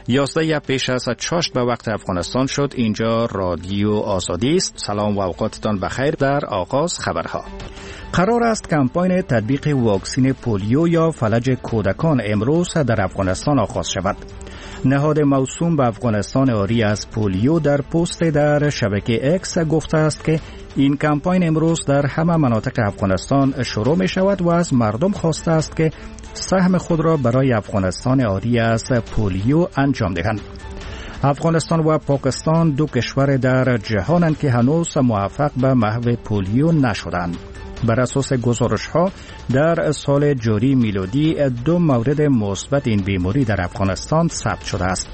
11 پیش از چاشت به وقت افغانستان شد. اینجا رادیو آزادی است. سلام و اوقاتتان بخیر. در آغاز خبرها. قرار است کمپاین تطبیق واکسن پولیو یا فلج کودکان امروز در افغانستان آغاز شود. نهاد موسوم به افغانستان آری از پولیو در پست در شبکه اکس گفته است که این کمپاین امروز در همه مناطق افغانستان شروع می شود و از مردم خواسته است که سهم خود را برای افغانستان آری از پولیو انجام دهند. افغانستان و پاکستان دو کشور در جهانند که هنوز موفق به محو پولیو نشدند. بر اساس گزارش‌ها در سال جاری میلادی 2 مورد مثبت این بیماری در افغانستان ثبت شده است.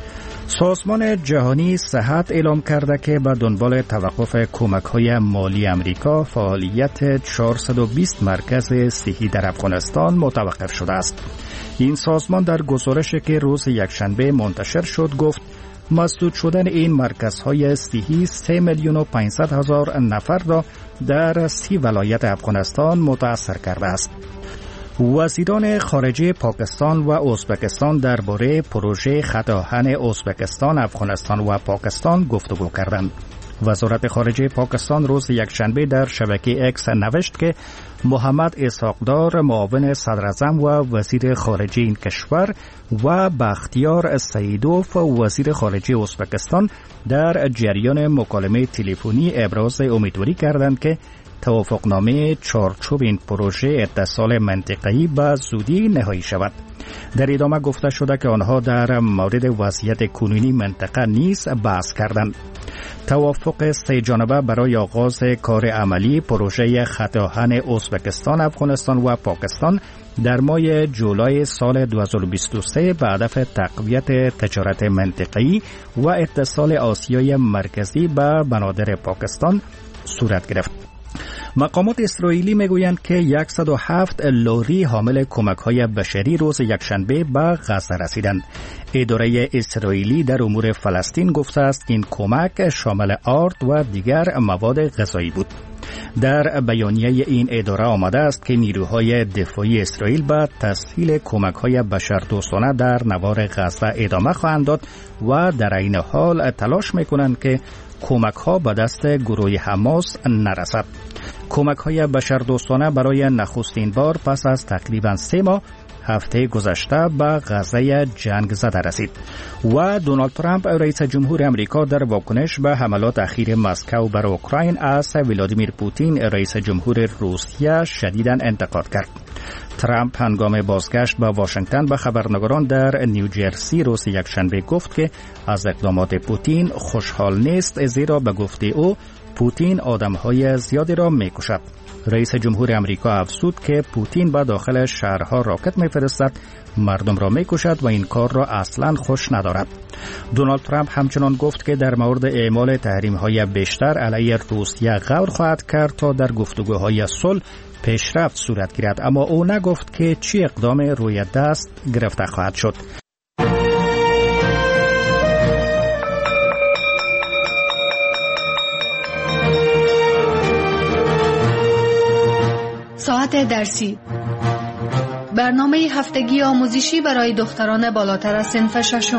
سازمان جهانی صحت اعلام کرده که به دنبال توقف کمک‌های مالی امریکا فعالیت 420 مرکز صحی در افغانستان متوقف شده است. این سازمان در گزارشی که روز یکشنبه منتشر شد گفت مسدود شدن این مرکزهای صحی 3,500,000 نفر را در 30 ولایت افغانستان متاثر کرده است. وزیران خارجه پاکستان و ازبکستان درباره پروژه خط آهن ازبکستان، افغانستان و پاکستان گفتگو کردند. وزارت خارجه پاکستان روز یکشنبه در شبکه اکس نوشت که محمد اسحاقدار معاون صدراعظم و وزیر خارجه این کشور و بختیار سیدوف وزیر خارجه ازبکستان در جریان مکالمه تلفنی ابراز امیدواری کردند که توافقنامه چارچوب این پروژه اتصال منطقه‌ای به زودی نهایی شود. در ادامه گفته شده که آنها در مورد وضعیت کنونی منطقه نیز بحث کردند. توافق 3 جانبه برای آغاز کار عملی پروژه خط آهن ازبکستان، افغانستان و پاکستان در ماه جولای سال 2023 به هدف تقویت تجارت منطقه‌ای و اتصال آسیای مرکزی به بنادر پاکستان صورت گرفت. مقامات اسرائیلی میگویند که 107 لاری حامل کمک‌های بشری روز یکشنبه به غزه رسیدند. اداره اسرائیلی در امور فلسطین گفته است که این کمک شامل آرد و دیگر مواد غذایی بود. در بیانیه این اداره آمده است که نیروهای دفاعی اسرائیل به تسهیل کمک‌های بشردوستانه در نوار غزه ادامه خواهند داد و در این حال تلاش می‌کنند که کمک‌ها به دست گروه حماس نرسد. کمک‌های بشردوستانه برای نخستین بار پس از تقریباً 3 ماه هفته گذشته به غزه جنگ زده رسید و دونالد ترامپ رئیس جمهور امریکا در واکنش به حملات اخیر مسکو بر اوکراین از ولادیمیر پوتین رئیس جمهور روسیه شدیداً انتقاد کرد. ترامپ هنگام بازگشت به واشنگتن به خبرنگاران در نیوجرسی روز یکشنبه گفت که از اقدامات پوتین خوشحال نیست، زیرا به گفته او پوتین آدم‌های زیادی را می‌کشد. رئیس جمهور امریکا افزود که پوتین به داخل شهرها راکت می‌فرستد، مردم را می‌کشد و این کار را اصلاً خوش ندارد. دونالد ترامپ همچنان گفت که در مورد اعمال تحریم‌های بیشتر علیه روسیه غور خواهد کرد تا در گفتگوهای صلح پیشرفت صورت گیرد، اما او نگفت که چه اقدام روی دست گرفته خواهد شد. ساعت درسی، برنامه هفتگی آموزشی برای دختران بالاتر از صنف 6.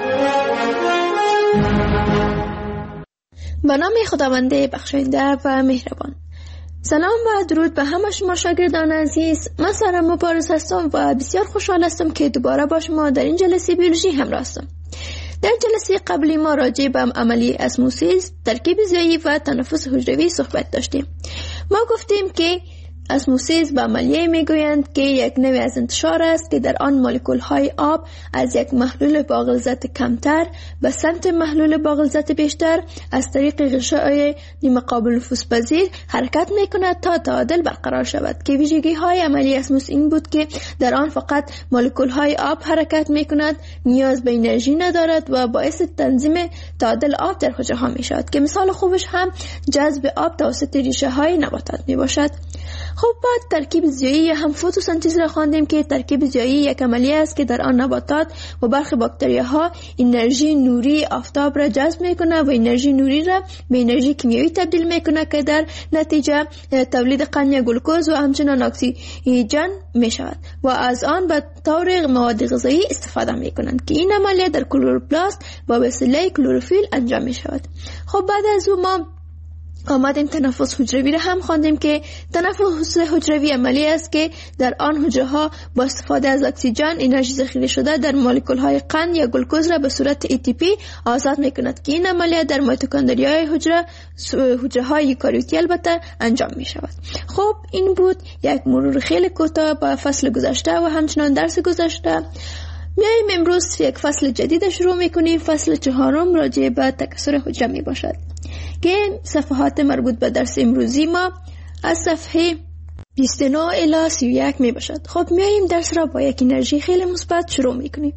به نام خداوند بخشاینده و مهربان. سلام و درود به همه شما شاگردان عزیز. من سارا مبارز هستم و بسیار خوشحال هستم که دوباره با شما در این جلسه بیولوژی همراه هستم. در جلسه قبلی ما راجع به عملی اسموسیس، ترکیب ضعیف و تنفس حجروی صحبت داشتیم. ما گفتیم که اسموسیس به عملیه میگویند که یک نوع از انتشار است که در آن مولکول های آب از یک محلول با غلظت کمتر به سمت محلول با غلظت بیشتر از طریق غشای نیمه قابل نفوذ پذیر حرکت میکند تا تعادل برقرار شود، که ویژگی های عملی اسموس این بود که در آن فقط مولکول های آب حرکت میکند، نیاز به انرژی ندارد و باعث تنظیم تعادل آب در حجره ها میشود، که مثال خوبش هم جذب آب توسط ریشه های نباتات میباشد. خب بعد ترکیب زیایی یا هم فتوسنتز را خواندیم که ترکیب زیایی یک عملیه است که در آن نباتات و برخی باکتریاها انرژی نوری آفتاب را جذب میکنه و انرژی نوری را به انرژی کیمیایی تبدیل میکنه که در نتیجه تولید قند یا گلوکوز و همچنین اکسیژن میشود و از آن به طور مواد غذایی استفاده میکنند که این عملیه در کلوروپلاست با وسیله کلروفیل انجام میشود. خب بعد از اون ما آمدیم تنفس حجروی را هم خواندیم که تنفس حجروی عملی است که در آن حجره ها با استفاده از اکسیژن انرژی ذخیره شده در مولکول های قند یا گلوکوز را به صورت ATP آزاد میکند که این عملیه در میتوکندریای حجره های یوکاریوتی البته انجام می شود. خب این بود یک مرور خیلی کوتاه با فصل گذشته و همچنان درس گذشته. میاییم امروز یک فصل جدید شروع میکنیم. فصل 4 راجع به تکثر حجره می باشد که صفحات مربوط به درس امروزی ما از صفحه 29 الی 31 می باشد. خب میاییم درس را با یک انرژی خیلی مثبت شروع میکنیم.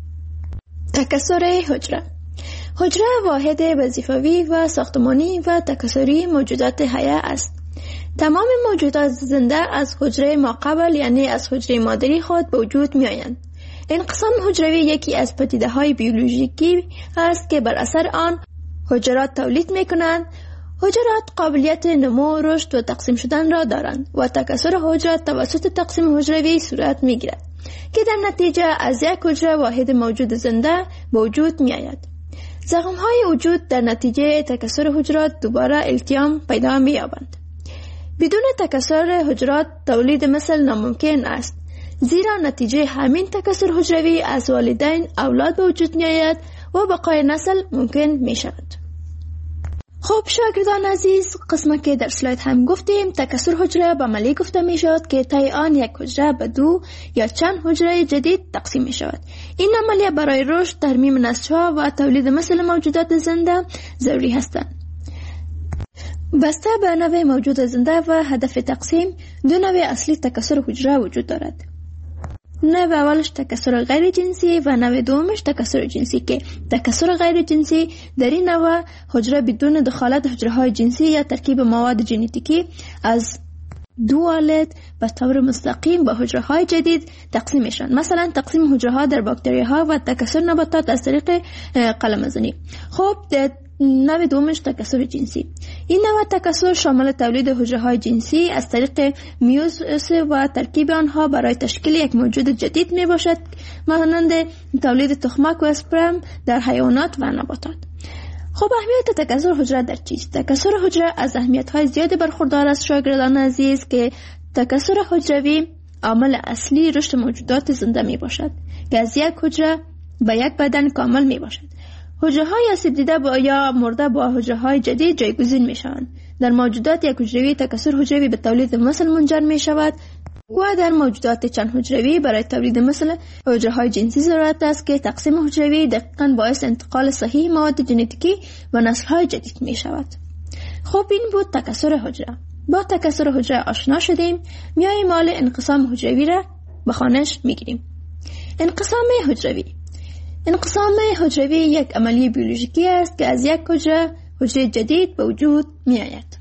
تکثر حجره. حجره واحد وظیفوی و ساختمانی و تکثری موجودات حیه است. تمام موجودات زنده از حجره ماقبل یعنی از حجره مادری خود به وجود می آیند. انقسام حجروی یکی از پدیده‌های بیولوژیکی است که بر اثر آن حجرات تولید می کنند. حجرات قابلیت نمو، رشد و تقسیم شدن را دارند و تکثر حجرات توسط تقسیم حجروی صورت می گیرد که در نتیجه از یک حجره واحد موجود زنده به وجود می آید. زخم‌های وجود در نتیجه تکثر حجرات دوباره التیام پیدا می یابند. بدون تکثر حجرات تولید مثل ناممکن است، زیرا نتیجه همین تکثر حجروی از والدین اولاد به وجود می آید و بقای نسل ممکن می شود. خب شاگردان عزیز، قسمت که در سلاید هم گفتیم تکثر حجره به عملی گفته می شود که طی آن یک حجره به 2 یا چند حجره جدید تقسیم می شود. این عملیه برای رشد، ترمیم نسل‌ها و تولید مثل موجودات زنده ضروری هستند. بسته به نوع موجود زنده و هدف تقسیم، 2 نوع اصلی تکثر حجره وجود دارد. نوع اولش تکثر غیر جنسی و نوع دومش تکثر جنسی که تکثر غیر جنسی در این نوع حجره بدون دخالت حجره های جنسی یا ترکیب مواد ژنتیکی از 2 والد به طور مستقیم به حجره های جدید تقسیم میشن. مثلا تقسیم حجره ها در باکتری ها و تکثر نباتات از طریق قلمزنی. خب نوع دومش تکثر جنسی. این نوع تکثر شامل تولید حجره های جنسی از طریق میوزیس و ترکیب آنها برای تشکیل یک موجود جدید می باشد، مانند تولید تخمک و اسپرم در حیوانات و نباتات. خب اهمیت تکثر حجره در چیست؟ تکثر حجره از اهمیت های زیادی برخوردار است شاگردان عزیز که تکثر حجروی عامل اصلی رشد موجودات زنده می باشد که از یک حجره به یک بدن کامل می باشد. حجره های آسیب دیده یا مرده با حجره های جدید جایگزین می شوند. در موجودات یک حجروی تکثر حجروی به تولید مثل منجر می شود و در موجودات چند حجروی برای تولید مثل حجره های جنسی ضرورت است که تقسیم حجروی دقیقاً باعث انتقال صحیح مواد ژنتیکی و نسل های جدید می شود. خب این بود تکثر حجره. با تکثر حجره آشنا شدیم، میاییم حال انقسام حجروی را به خوانش می گیریم. انقسام حجروی. انقسام حجروی یک عملی بیولوژیکی است که از یک حجره جدید به وجود می آید.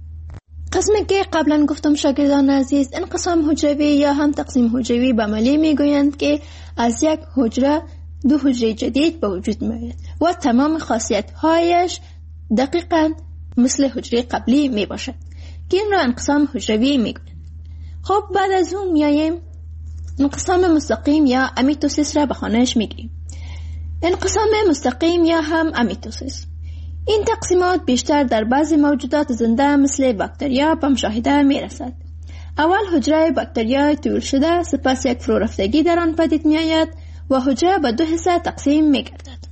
قسمی که قبلا گفتم شاگردان عزیز، انقسام حجروی یا هم تقسیم حجروی به عملی می گویند که از یک حجره 2 حجره جدید به وجود می آید و تمام خاصیت هایش دقیقاً مثل حجره قبلی می باشد که این را انقسام حجروی می گویند. خب بعد از اون میاییم انقسام مستقیم یا امیتوسیس را به خوانش می گیریم. انقسام مستقیم یا هم امیتوسیس. این تقسیمات بیشتر در بعضی موجودات زنده مثل باکتریا به مشاهده می رسد. اول حجره باکتریا طول شده، سپس یک فرورفتگی در آن پدید می آید و حجره به 2 حصه تقسیم می گردد.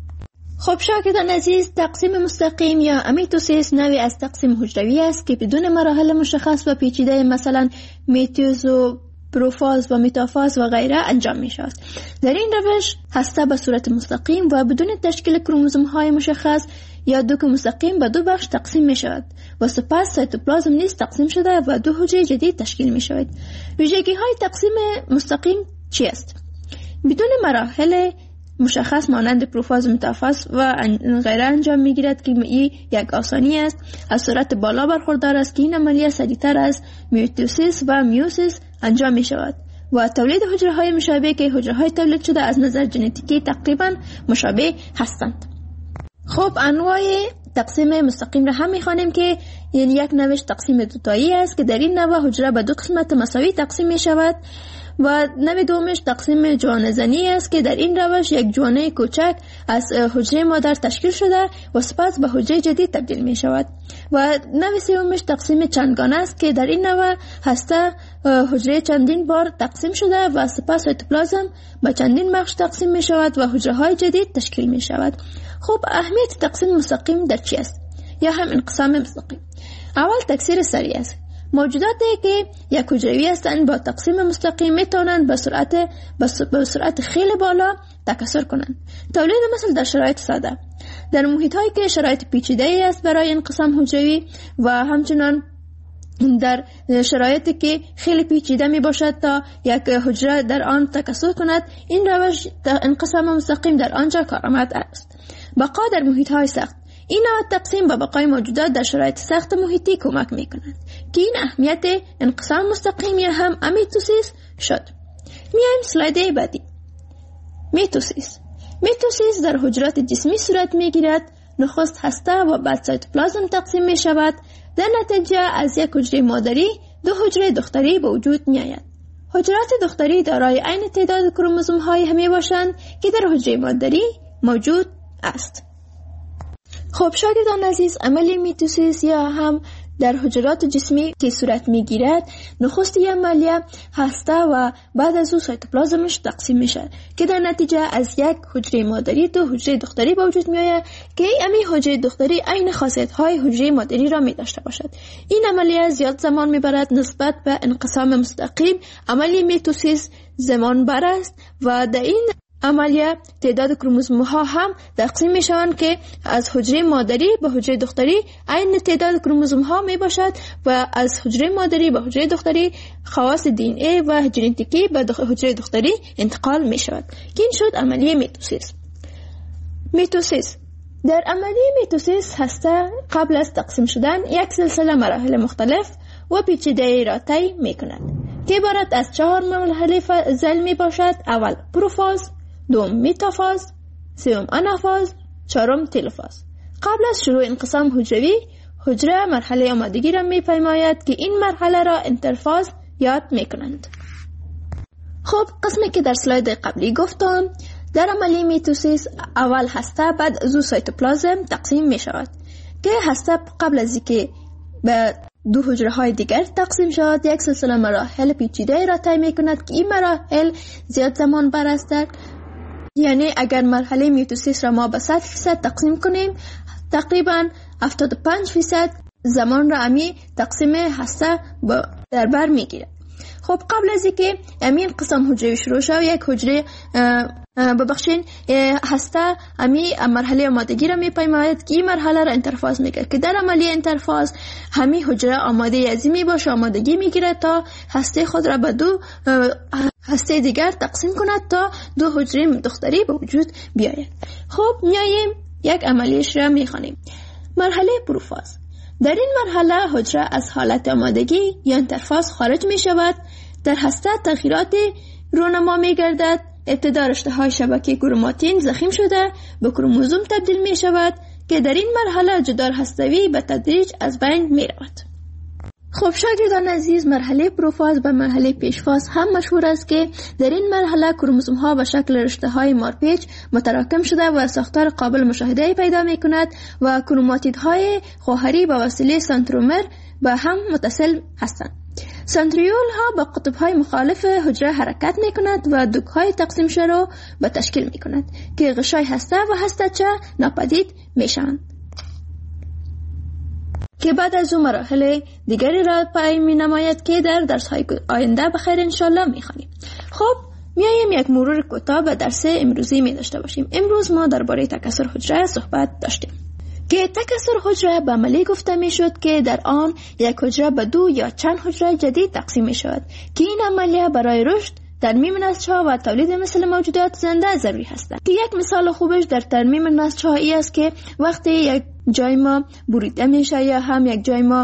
خب شاگردان عزیز، تقسیم مستقیم یا امیتوسیس نوعی از تقسیم حجروی است که بدون مراحل مشخص و پیچیده مثلا میتوز و پروفاز و متافاز و غیره انجام می شود. در این روش هسته به صورت مستقیم و بدون تشکیل کروموزوم های مشخص یا دوک مستقیم به 2 بخش تقسیم می شود و سپس سایتوپلازم نیز تقسیم شده و 2 حجره جدید تشکیل می شود. ویژگی های تقسیم مستقیم چی است؟ بدون مراحل مشخص مانند پروفاز، متافاز و غیره انجام میگیرد که این یک آسانی است. از سرعت بالا برخوردار است که این عملیه سریعتر از میتوسیس و میوسیس انجام می شود و تولید حجره های مشابه که حجره های تولید شده از نظر ژنتیکی تقریبا مشابه هستند. خب انواع تقسیم مستقیم را هم می‌خوانیم که یعنی یک نوش تقسیم دوتایی است که در این نوع حجره به دو قسمت مساوی تقسیم می شود و نوع دومش تقسیم جوانه زنی است که در این روش یک جوانه کوچک از حجره مادر تشکیل شده و سپس به حجره جدید تبدیل می شود و نوع سومش تقسیم چندگانه است که در این نوع هسته حجره چندین بار تقسیم شده و سپس سایتوپلازم به چندین بخش تقسیم می شود و حجره های جدید تشکیل می شود. خب اهمیت تقسیم مستقیم در چی است یا هم انقسام مستقیم؟ اول تکثیر سریع است. موجوداتی که یک حجروی هستند با تقسیم مستقیم میتونند به سرعت خیلی بالا تکثر کنند. تولید مثل در شرایط ساده، در محیط هایی که شرایط پیچیده است برای انقسام حجروی و همچنان در شرایطی که خیلی پیچیده می باشد تا یک حجره در آن تکثر کند، این روش انقسام مستقیم در آنجا کارآمد است. بقا در محیط های سخت، این نوع تقسیم به بقای موجودات در شرایط سخت محیطی کمک می کند که این اهمیت انقسام مستقیم یا هم میتوسیس شد. میایم سلاید بعدی. میتوسیس در حجرات جسمی صورت می گیرد. نخست هسته و بعد سایتوپلازم تقسیم می شود. در نتیجه از یک حجره مادری دو حجره دختری به وجود می آید. حجرات دختری دارای عین تعداد کروموزوم های همی باشند که در حجره مادری موجود است. خب شاگردان عزیز، عمل میتوسیس یا هم در حجرات جسمی که صورت میگیرد، نخست عملیه هسته و بعد از او سایتوپلازمش تقسیم میشه که در نتیجه از یک حجره مادری دو حجره دختری به وجود میآید که این حجره دختری عین خاصیت های حجره مادری را می داشته باشد. این عملیه زیاد زمان میبرد نسبت به انقسام مستقیم. عملیه میتوسیس زمان بر است و در این عملیه تعداد کروموزوم ها هم تقسیم می شوند که از حجره مادری به حجره دختری عین تعداد کروموزوم ها می باشد و از حجره مادری به حجره دختری خواص دی ان ای و ژنتیکی به حجره دختری انتقال می شود که این شد عملیه میتوسیس. در عملیه میتوسیس هسته قبل از تقسیم شدن یک سلسله مراحل مختلف و پیچیده را طی می کند که عبارت از 4 مرحله فاضل می باشد. اول پروفاز، دوم متافاز، سوم آنافاز، چهارم تلوفاز. قبل از شروع انقسام حجروی، حجره مرحله آمادگی را می پیماید که این مرحله را انترفاز یاد می کنند. خب قسمی که در سلاید قبلی گفتم، در عملیه میتوسیس اول هسته بعد از سایتوپلازم تقسیم می شود که هسته قبل از اینکه به دو حجره های دیگر تقسیم شود یک سلسله مراحل پیچیده را طی می کند که این مراحل زیاد زمان بر است. یعنی اگر مرحله میتوسیس را ما به 100% تقسیم کنیم، تقریبا 75% زمان را امی تقسیم هسته در بر میگیرد. خب قبل از اینکه امین قسم حجره شروع شد، یک حجره ببخشین هسته امی مرحله آمادگی را میپیماید که این مرحله را انترفاز میگه که در عملیه انترفاز همی حجره آماده ازمی باشه، آمادگی میگیره تا هسته خود را به دو هسته دیگر تقسیم کند تا دو حجره دختری به وجود بیاید. خب میاییم یک عملیش را میخوانیم. مرحله پروفاز. در این مرحله حجره از حالت آمادگی یا انترفاز خارج می شود. در هسته تغییرات رونما می گردد. ابتدا رشته های شبکه کروماتین ضخیم شده به کروموزوم تبدیل می شود که در این مرحله جدار هستوی به تدریج از بین می رود. خب شاگردان عزیز، مرحله پروفاز به مرحله پیشفاز هم مشهور است که در این مرحله کروموزوم ها به شکل رشته های مارپیچ متراکم شده و ساختار قابل مشاهده پیدا می کند و کروماتید های خواهری به وسیله سنترومر به هم متصل هستند. سنتریول ها با قطب های مخالف حجره حرکت می کند و دوک های تقسیم شده به تشکیل می کند که غشای هسته و هسته‌چه ناپدید می شوند که بعد از اون مراحل دیگری را پی می نماید که در درس های آینده بخیر انشالله می خوانیم. خب میایم یک مرور کوتاه به درس امروزی می داشته باشیم. امروز ما درباره تکثر حجره صحبت داشتیم که تکثر حجره به عملی گفته می شد که در آن یک حجره به دو یا چند حجره جدید تقسیم می شود که این عملیه برای رشد ترمیم نسج‌ها و تولید مثل موجودات زنده ضروری هستند. که یک مثال خوبش در ترمیم نسج‌ها است که وقتی یک جای ما بریده میشه یا هم یک جای ما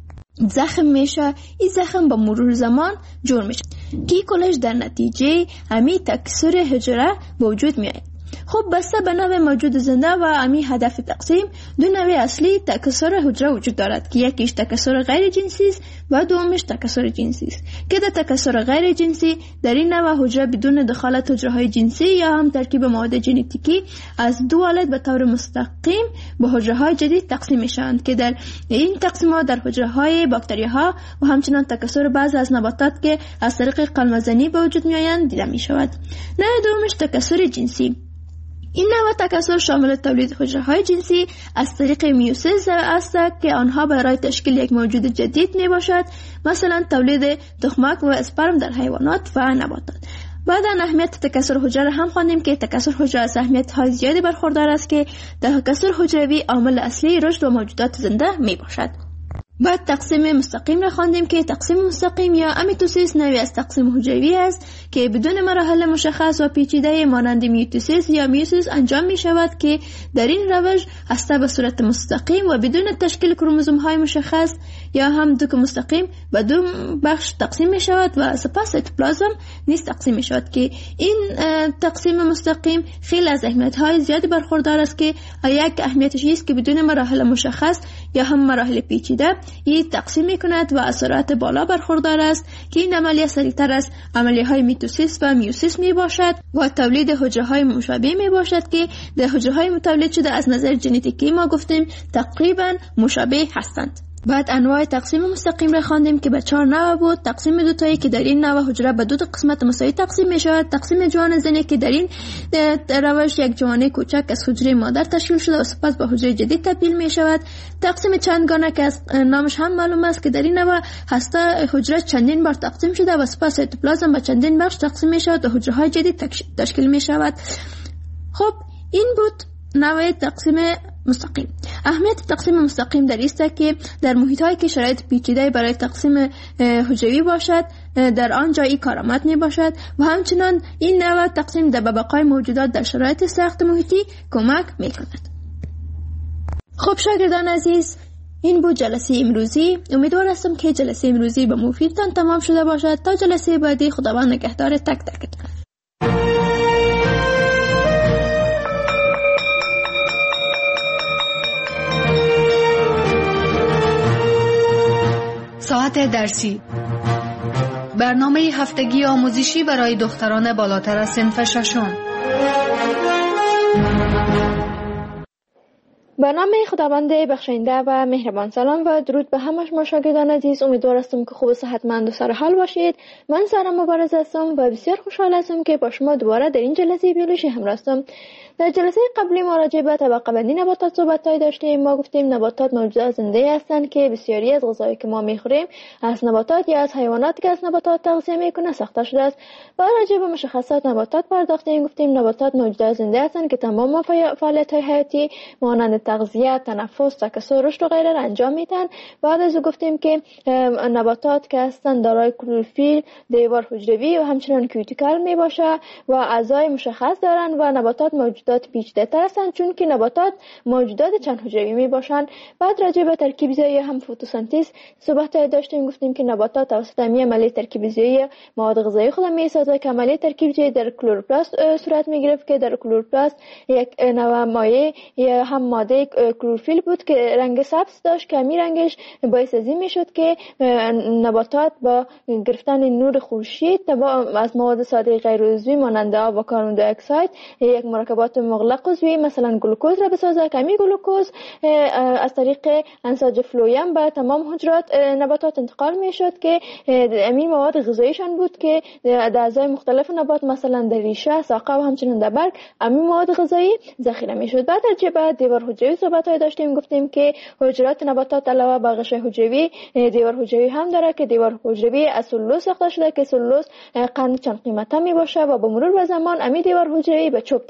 زخم میشه، این زخم با مرور زمان جور میشه که کلش در نتیجه همین تکثر حجره وجود میاد. خب بسته به نوع موجود زنده و همین هدف تقسیم، دو نوع اصلی تکثر حجره وجود دارد که یکیش تکثر غیر جنسی است و دومش تکثر جنسی است. که در تکثر غیر جنسی در این نوع حجره بدون دخالت حجره های جنسی یا هم ترکیب مواد ژنتیکی از دو والد به طور مستقیم به حجره های جدید تقسیم میشوند که در این تقسیمات در حجره های باکتری ها و همچنین تکثر بعضی از نباتات که از طریق قلمزنی به وجود میآیند دیده می شود. نوع دومش تکثر جنسی. این نوع تکثر شامل تولید حجره‌های جنسی از طریق میوسیس است که آنها برای تشکیل یک موجود جدید می باشد، مثلا تولید تخمک و اسپرم در حیوانات و نباتات. بعد از اهمیت تکثر حجره هم خواندیم که تکثر حجره از اهمیت‌های زیادی برخوردار است که تکثر حجروی عامل اصلی رشد و موجودات زنده می باشد. بعد تقسیم مستقیم را خواندیم که تقسیم مستقیم یا امیتوسیس نوعی از تقسیم حجروی است که بدون مراحل مشخص و پیچیده مانند میتوسیس یا میوسیس انجام می شود که در این روش هسته به صورت مستقیم و بدون تشکیل کروموزوم های مشخص یا هم دوک مستقیم به دو بخش تقسیم می شود و سپس سیتوپلازم نیز تقسیم می شود که این تقسیم مستقیم خیلی از اهمیت های زیادی برخوردار است که یک اهمیتش است که بدون مراحل مشخص یا هم مراحل پیچیده این تقسیم می کند و از سرعت بالا برخوردار است که این عملیه سریعتر از عملیه های میتوسیس و میوسیس می باشد و تولید حجره های مشابه می باشد که در حجره های متولد شده از نظر ژنتیکی ما گفتیم تقریبا مشابه هستند. بعد انواع تقسیم مستقیم را خواندیم که به 4 نوع بود. تقسیم دوتایی که در این نوع حجره به 2 قسمت مساوی تقسیم می شود. تقسیم جوان زنی که در این روش یک جوانه کوچک از حجره مادر تشکیل شده و سپس به حجره جدید تبدیل می شود. تقسیم چندگانه که از نامش هم معلوم است که در این نوع هسته حجره چندین بار تقسیم شده و سپس سیتوپلازم به چندین بخش تقسیم می شود و حجره های جدید تشکیل می شود. خب این بود نوع تقسیم مستقیم. اهمیت تقسیم مستقیم در است که در محیط‌هایی که شرایط پیچیده برای تقسیم حجروی باشد در آنجا این کارآمد می باشد و همچنان این نوع تقسیم در بقای موجودات در شرایط سخت محیطی کمک می کند. خب شاگردان عزیز، این بود جلسه امروزی. امیدوار هستم که جلسه امروزی به مفیدتان تمام شده باشد. تا جلسه بعدی خداوند نگهدار تک تکتان. ساعت درسی، برنامه هفتگی آموزشی برای دختران بالاتر از صنف ششم. برنامه خداوند بخشنده و مهربان. سلام و درود به همه شما شاگردان عزیز. امیدوار هستم که خوب و صحتمند و سر حال باشید. من سارا مبارز هستم و بسیار خوشحال هستم که با شما دوباره در این جلسه بیولوژی همراه هستم. در جلسه قبلی ما راجع به طبقه بندی نباتات صحبت‌هایی داشتیم. ما گفتیم نباتات موجودات زنده هستند که بسیاری از غذایی که ما می‌خوریم از نباتات یا از حیوانات که از نباتات تغذیه می‌کنند ساخته شده است. و راجع به مشخصات نباتات پرداختیم. گفتیم نباتات موجودات زنده هستند که تمام فعالیت‌های حیاتی مانند تغذیه، تنفس، تکثر، رشد و غیره را انجام میدن. بعد از گفتیم که نباتات که هستند دارای کلروفیل، دیوار حجروی و همچنین کیوتیکل میباشه و اعضای مشخص دارند و نباتات موجودات پیچیده‌تر هستند چون که نباتات موجودات چند حجروی میباشند. بعد راجع به ترکیب زایی هم فتوسنتز صحبت داشتیم. گفتیم که نباتات توسط همین عملیه ترکیب زایی مواد غذایی خود میسازه که عملیه ترکیب زایی در کلروپلاست صورت میگرفت که در کلروپلاست یک نوع مایع یا هم ماده کلروفیل بود که رنگ سبز داشت که همین رنگش باعث از این میشد که نباتات با گرفتن نور خورشید از مواد ساده غیر عضوی مانند آب و کربن دی اکساید یک مرکبات مغلق عضوی مثلا گلوکوز را بسازه که همین گلوکوز از طریق انساج فلویم به تمام حجرات نباتات انتقال میشد که همین مواد غذاییشان بود که در اعضای مختلف نبات مثلا در ریشه، ساقه و همچنین در برگ همین مواد غذایی ذخیره میشد. بعد در دیوار حجروی صحبت داشتیم. گفتیم که حجرات نباتات علاوه بر غشای حجروی دیوار حجروی هم داره که دیوار حجروی از سلولوز ساخته شده که سلولوز قند چند قیمته می باشه و با مرور به زمان همین دیوار حجروی به چوب تبدیل میشه.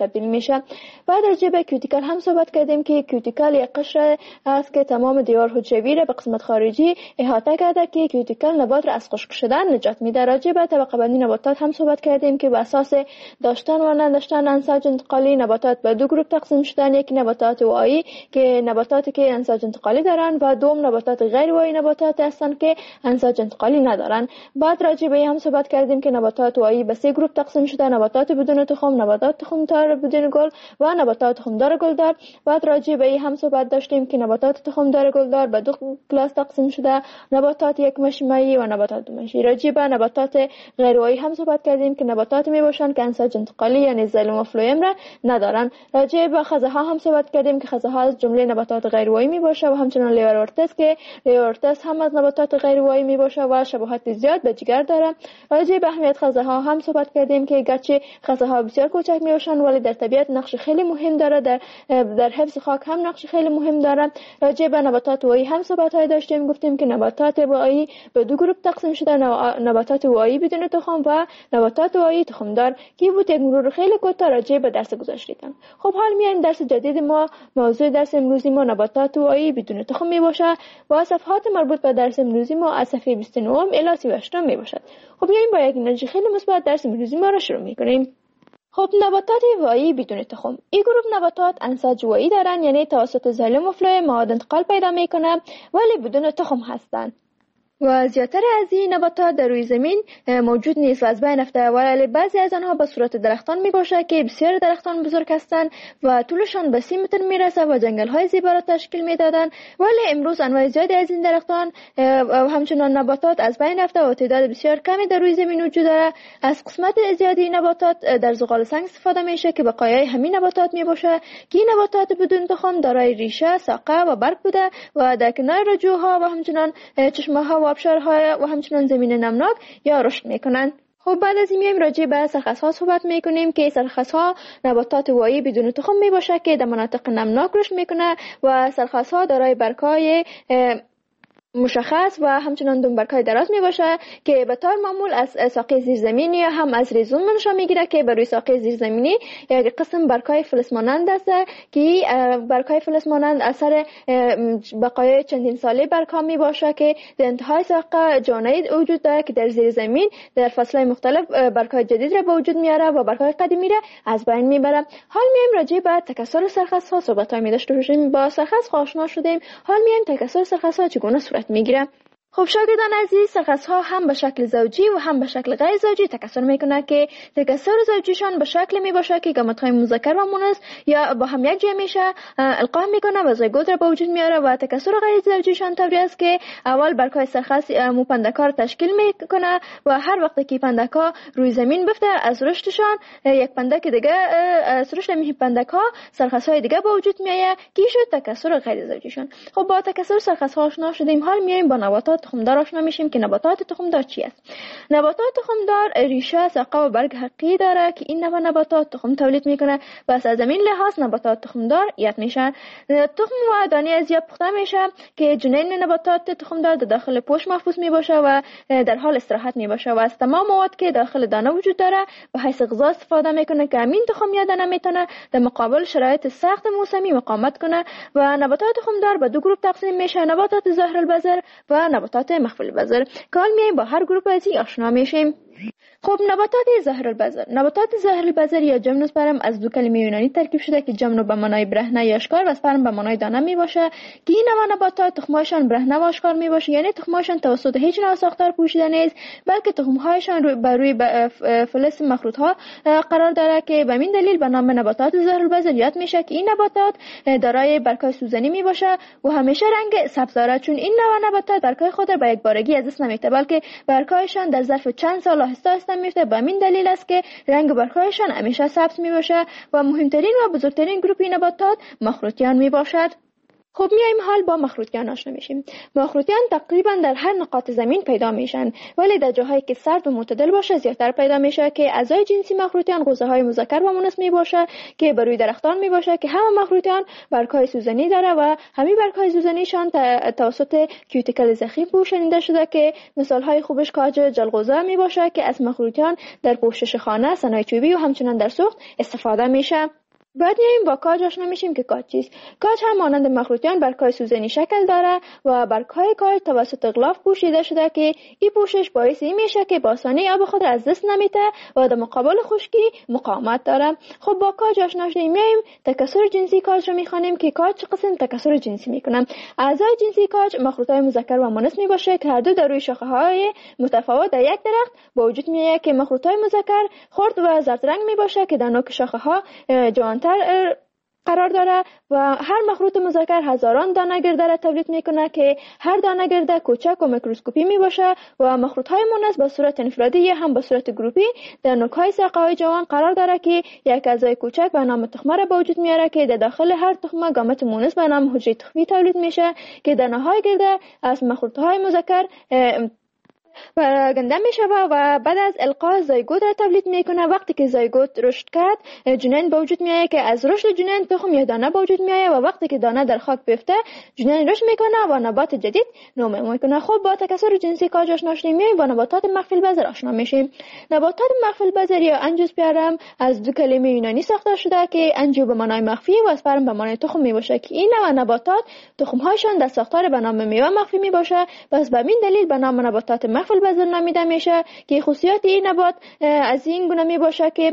میشه. بعد راجع به کیوتیکل هم صحبت کردیم که کیوتیکل یک قشر است که تمام دیوار حجروی را به قسمت خارجی احاطه کرده که کیوتیکل نبات را از خشک شدن نجات میده. راجع به طبقه بندی نباتات هم صحبت کردیم که به اساس داشتن و نداشتن انساج انتقالی نباتات به دو گروه تقسیم شدن. یکی نباتات وایی که نباتاتی که انساج انتقالی دارن و دوم نباتات غیر وایی نباتات هستند که انساج انتقالی ندارن. بعد راجع به هم صحبت کردیم که نباتات وایی به سه گروه تقسیم شده: نباتات بدون تخم، نباتات تخمدار بدون گل و نباتات تخمدار گلدار. بعد راجع به هم صحبت داشتیم که نباتات تخمدار گلدار به دو کلاس تقسیم شده: نباتات یک مشمعی و نباتات دو مشمعی. راجع به نباتات غیر وایی هم صحبت کردیم که نباتات می باشند که انساج انتقالی یعنی زایلوم و فلویم را ندارن. راجع به خزه ها هم صحبت کردیم که خزه ها از جمله نباتات غیر وایی می باشه و همچنین لیورورتس که لیورورتس هم از نباتات غیر وایی می باشه و شباهت زیاد به جگر داره. راجع به اهمیت خزه ها هم صحبت کردیم که گرچه خزه ها بسیار کوچک می باشند ولی در طبیعت نقش خیلی مهم داره، در حفظ خاک هم نقش خیلی مهم داره. راجع به نباتات وایی هم صحبت های داشتیم، گفتیم که نباتات وایی به دو گروه تقسیم شده: نباتات وایی بدون تخم و نباتات وایی تخمدار. کی بود یک مرور خیلی کوتاه راجع به درس گذشته. خب حال میایم درس جدید ما. موضوع درس امروزی ما نباتات وایی بدون تخم می باشه و صفحات مربوط به درس امروزی ما از صفحه 29 الی 38 می باشد. خب میایم با یک انرژی خیلی مثبت درس امروزی ما را شروع میکنیم. خب نباتات وایی بدون تخم. این گروه نباتات انساج وایی دارن، یعنی توسط زایلوم و فلویم مواد انتقال پیدا میکنه ولی بدون تخم هستند. و زیاتر از این نباتات در روی زمین موجود نیست و از بین رفته، ولی بعضی از آنها به صورت درختان می باشه که بسیار درختان بزرگ هستند و طولشان به 30 متر میرسه و جنگل های زیبا را تشکیل میدادند. ولی امروز انواع زیادی از این درختان و همچنان نباتات از بین رفته و تعداد بسیار کمی در روی زمین وجود داره. از قسمت زیادی نباتات در زغال سنگ استفاده میشه که بقایای همین نباتات می باشه که این نباتات بدون تخم دارای ریشه، ساقه و برگ بوده و در کنار رجوها و همچنان چشمه ها و آبشارهای و همچنان زمین نمناک یا رشد میکنن. خب بعد از این میایم راجع به سرخس ها صحبت میکنیم که سرخس ها نباتات وایی بدون تخم می باشه که در مناطق نمناک رشد میکنه و سرخس ها دارای برگ‌های مشخص و همچنان دنبرکای دراز می باشه که به طور معمول از ساقه زیرزمینی یا هم از ریزوم منشأ میگیره که بر روی ساقه زیرزمینی یک قسم برگ‌های فلز مانند است که برگ‌های فلز مانند اثر بقایای چندین ساله برگ‌ها می باشه که در انتهای ساقه جانید وجود داره که در زیر زمین در فصل‌های مختلف برگ‌های جدید را به وجود میاره و برگ‌های قدیمی را از بین میبره. حال میایم راجع به تکثر سرخس ها صحبت می داشته باشیم. با سرخس آشنا شدیم، حال میایم تکثر سرخس ها چگونه صورت میگیره. خب شاگردان عزیز، سرخس ها هم به شکل زوجی و هم به شکل غیر زوجی تکثر میکنه که تکثر زوجیشان به شکل می باشه که گامت های مذکر و مؤنث یا با هم یک جمع میشه القا میکنه و زیگوت را به وجود میاره و تکثر غیر زوجیشان طوری است که اول برگ‌های سرخس پندک‌ها را تشکیل میکنه و هر وقت که پندک‌ها روی زمین بفته از رشدشان یک پندک دیگه از رشد این پندک‌ها سرخس های دیگه به وجود میاد که شد تکثر غیر زوجیشان. خب با تکثر سرخس ها آشنا شدیم، حال میایم با نباتات تخمدار آشنا میشیم که نباتات تخمدار چی است. نباتات تخمدار ریشه، ساقه و برگ حقیقی داره که این نباتات تخم تولید میکنه و از زمین لحاظ نباتات تخمدار یاد میشن. تخم و دانه از یا پخته میشه که جنین نباتات تخمدار در داخل پوست محفوظ میباشه و در حال استراحت میباشه و از تمام مواد که داخل دانه وجود داره و حیث غذا استفاده میکنه که همین تخم یا دانه میتونه در مقابل شرایط سخت موسمی مقاومت کنه. و نباتات تخمدار به دو گروه تقسیم میشه: نباتات ظاهر البذر و نباتات مخفی البذر. که حال میایم با هر گروه از این آشنا میشیم. خب نباتات ظاهر البذر. نباتات ظاهر البذر یا جمنوس پرم از دو کلمه یونانی ترکیب شده که جمنو به معنای برهنه یا اشکار و پرم به معنای دانه می باشه که این نوع نباتات تخمهایشان برهنه و اشکار می باشه، یعنی تخمهایشان توسط هیچ نوع ساختار پوشیده نیست بلکه تخمهایشان بر روی فلز مخروط ها قرار داره که به این دلیل به نام نباتات ظاهر البذر یاد میشه که این نباتات دارای برگ‌های سوزنی می باشه و همیشه رنگ سبز داره، چون این نوع نباتات برگ‌های خود را به یک بارگی از دست نمیده بلکه برگ‌هایشان در ظرف چند سال آهسته میفته. به همین دلیل است که رنگ برگ‌هایشان همیشه سبز می باشه و مهمترین و بزرگترین گروه نباتات مخروطیان می باشد. خب میایم حال با مخروطیان آشنا میشیم. مخروطیان تقریبا در هر نقاط زمین پیدا میشن ولی در جاهایی که سرد و معتدل باشه زیادتر پیدا میشه که اعضای جنسی مخروطیان غوزه‌های مذکر و مؤنث می باشه که بر روی درختان می باشه که همه مخروطیان برگ‌های سوزنی داره و همین برگ‌های سوزنیشان توسط کیوتیکل زخیم پوشانیده شده که مثال‌های خوبش کاج جلغوزه می باشه که از مخروطیان در پوشش خانه، صنایع چوبی و همچنان در سوخت استفاده میشه. بعد میایم با کاج آشنا میشیم که کاج چیست. کاج هم مانند مخروطیان برگ‌های سوزنی شکل داره و برگ‌های کاج توسط غلاف پوشیده شده که این پوشش باعث میشه که با آسانی آب خود را از دست نمیده و در مقابل خشکی مقاومت داره. خب با کاج آشنا شدیم، میایم تکثر جنسی کاج رو میخوانیم که کاج چه قسم تکثر جنسی میکنه. اعضای جنسی کاج مخروطهای مذکر و مؤنث میباشه که هر دو در روی شاخه‌های متفاوت در یک درخت با وجود میاد که مخروطهای مذکر خرد و زرد رنگ میباشه که در نوک شاخه‌ها جوانتر قرار داره و هر مخروط مذکر هزاران دانه گرده را تولید میکنه که هر دانه گرده کوچک و میکروسکوپی میباشه و مخروطهای مؤنث به صورت انفرادی یا هم به صورت گروپی در نوک‌های ساقه‌های جوان قرار داره که یک اعضای کوچک به نام تخمه را به وجود میاره که در داخل هر تخمه گامت مؤنث به نام حجره تخمی تولید میشه که دانه‌های گرده از مخروطهای مذکر پراگنده می شود و بعد از القاء زایگوت را تولید میکنه. وقتی که زایگوت رشد کرد جنین به وجود میایه که از رشد جنین تخم یا دانه به وجود میایه و وقتی که دانه در خاک بیفته جنین رشد میکنه و نبات جدید نمو میکنه. خب با تکثر جنسی کاج آشنا شدیم، میایم با نباتات مخفی البذر آشنا میشیم. نباتات مخفی البذر یا انجیوسپرم از دو کلمه یونانی ساخته شده که انجیو به معنای مخفی و اسپرم به معنای تخم میباشه که این نوع نباتات تخم‌هایشان در ساختار به نام میوه مخفی میباشه. پس به این دلیل به نام نباتات مخفی البذر نامیده میشه که خصوصیات این نبات از این گونه می باشه که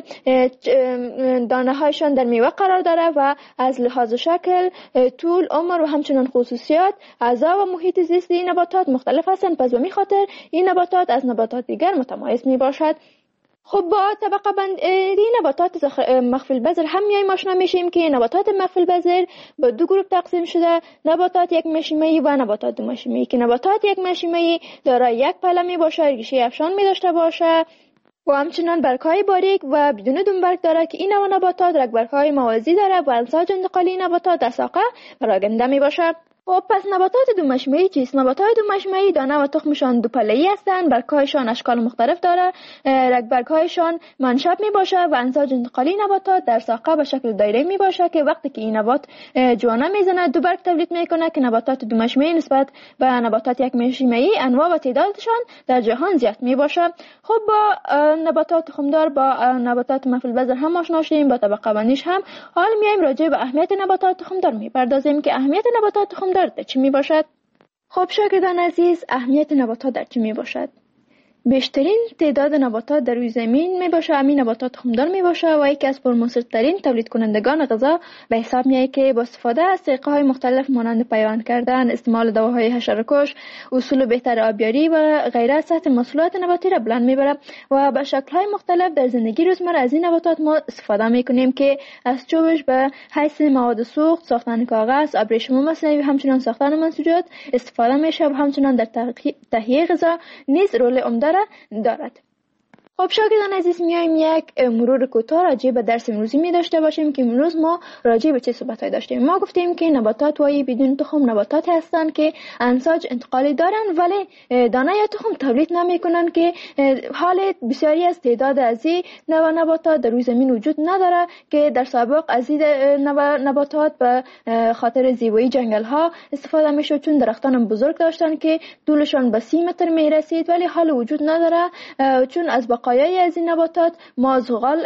دانه هایشان در میوه قرار داره و از لحاظ شکل، طول، عمر و همچنین خصوصیات اعضا و محیط زیست این نباتات مختلف هستند. پس به این خاطر این نباتات از نباتات دیگر متمایز می باشد. خب با طبقه بندی نباتات مخفی البذر هم میایم آشنا میشیم که نباتات مخفی البذر به دو گروه تقسیم شده: نباتات یک مشیمه‌ای و نباتات دو مشیمه‌ای که نباتات یک مشیمه‌ای دارای یک پله می باشه، ریشه افشان می داشته باشه و همچنان برگ‌های باریک و بدون دنبرگ داره که این نوع نباتات رگبرگ‌های موازی داره و امواج انتقالی نباتات در ساقه پراگنده می باشه. و پس نباتات دو مشیمه‌ای چیست؟ نباتات دو مشیمه‌ای دانه و تخمشان دو پله‌ای هستند، برگ‌هایشان اشکال مختلف داره، رگبرگ‌هایشان منشب میباشه و امواج انتقالی نباتات در ساقه به شکل دایره میباشه که وقتی که این نبات جوانه میزنه دو برگ تولید میکنه که نباتات دو مشیمه‌ای نسبت به نباتات یک مشیمه‌ای انواع و تعدادشان در جهان زیاد میباشه. خب با نباتات تخمدار با نباتات مخفی البذر هم آشنا شدیم، با طبقه بندیش هم. حالا میایم راجع به اهمیت نباتات تخمدار میپردازیم که اهمیت نباتات تخمدار در چی می باشد؟ خب شاگردان عزیز، اهمیت نباتات در چی می باشد؟ بیشترین تعداد نباتات در روی زمین می باشه، همین نباتات تخمدار می باشه و یکی از پرمصرف‌ترین تولید کنندگان غذا به حساب میاد که با استفاده از طریقه‌های مختلف مانند پیوند کردن، استعمال دواهای حشره‌کش، اصول بهتر آبیاری و غیره سطح محصولات نباتی را بلند میبره و به شکل‌های مختلف در زندگی روزمره از این نباتات ما استفاده میکنیم که از چوبش به حیث مواد سوخت، ساختن کاغذ، ابریشم مصنوعی، همچنین ساختن منسوجات استفاده میشه و همچنین در تهیه غذا نیز رول عمده دارد. خب شاگردان عزیز، میایم یک مرور کوتاه راجع به درس امروزی می داشته باشیم که امروز ما راجع به چه صحبت‌هایی داشتیم. ما گفتیم که نباتات وای بدون تخم نباتاتی هستند که امواج انتقالی دارن ولی دانه یا تخم تولید نمی‌کنن که حال بسیاری از تعداد از این نباتات در روی زمین وجود نداره که در سابق از این نباتات به خاطر زیبایی جنگل‌ها استفاده می‌شد، چون درختان بزرگ داشتن که طولشان به 30 متر می‌رسید ولی حال وجود نداره، چون از بقایای از این نباتات ما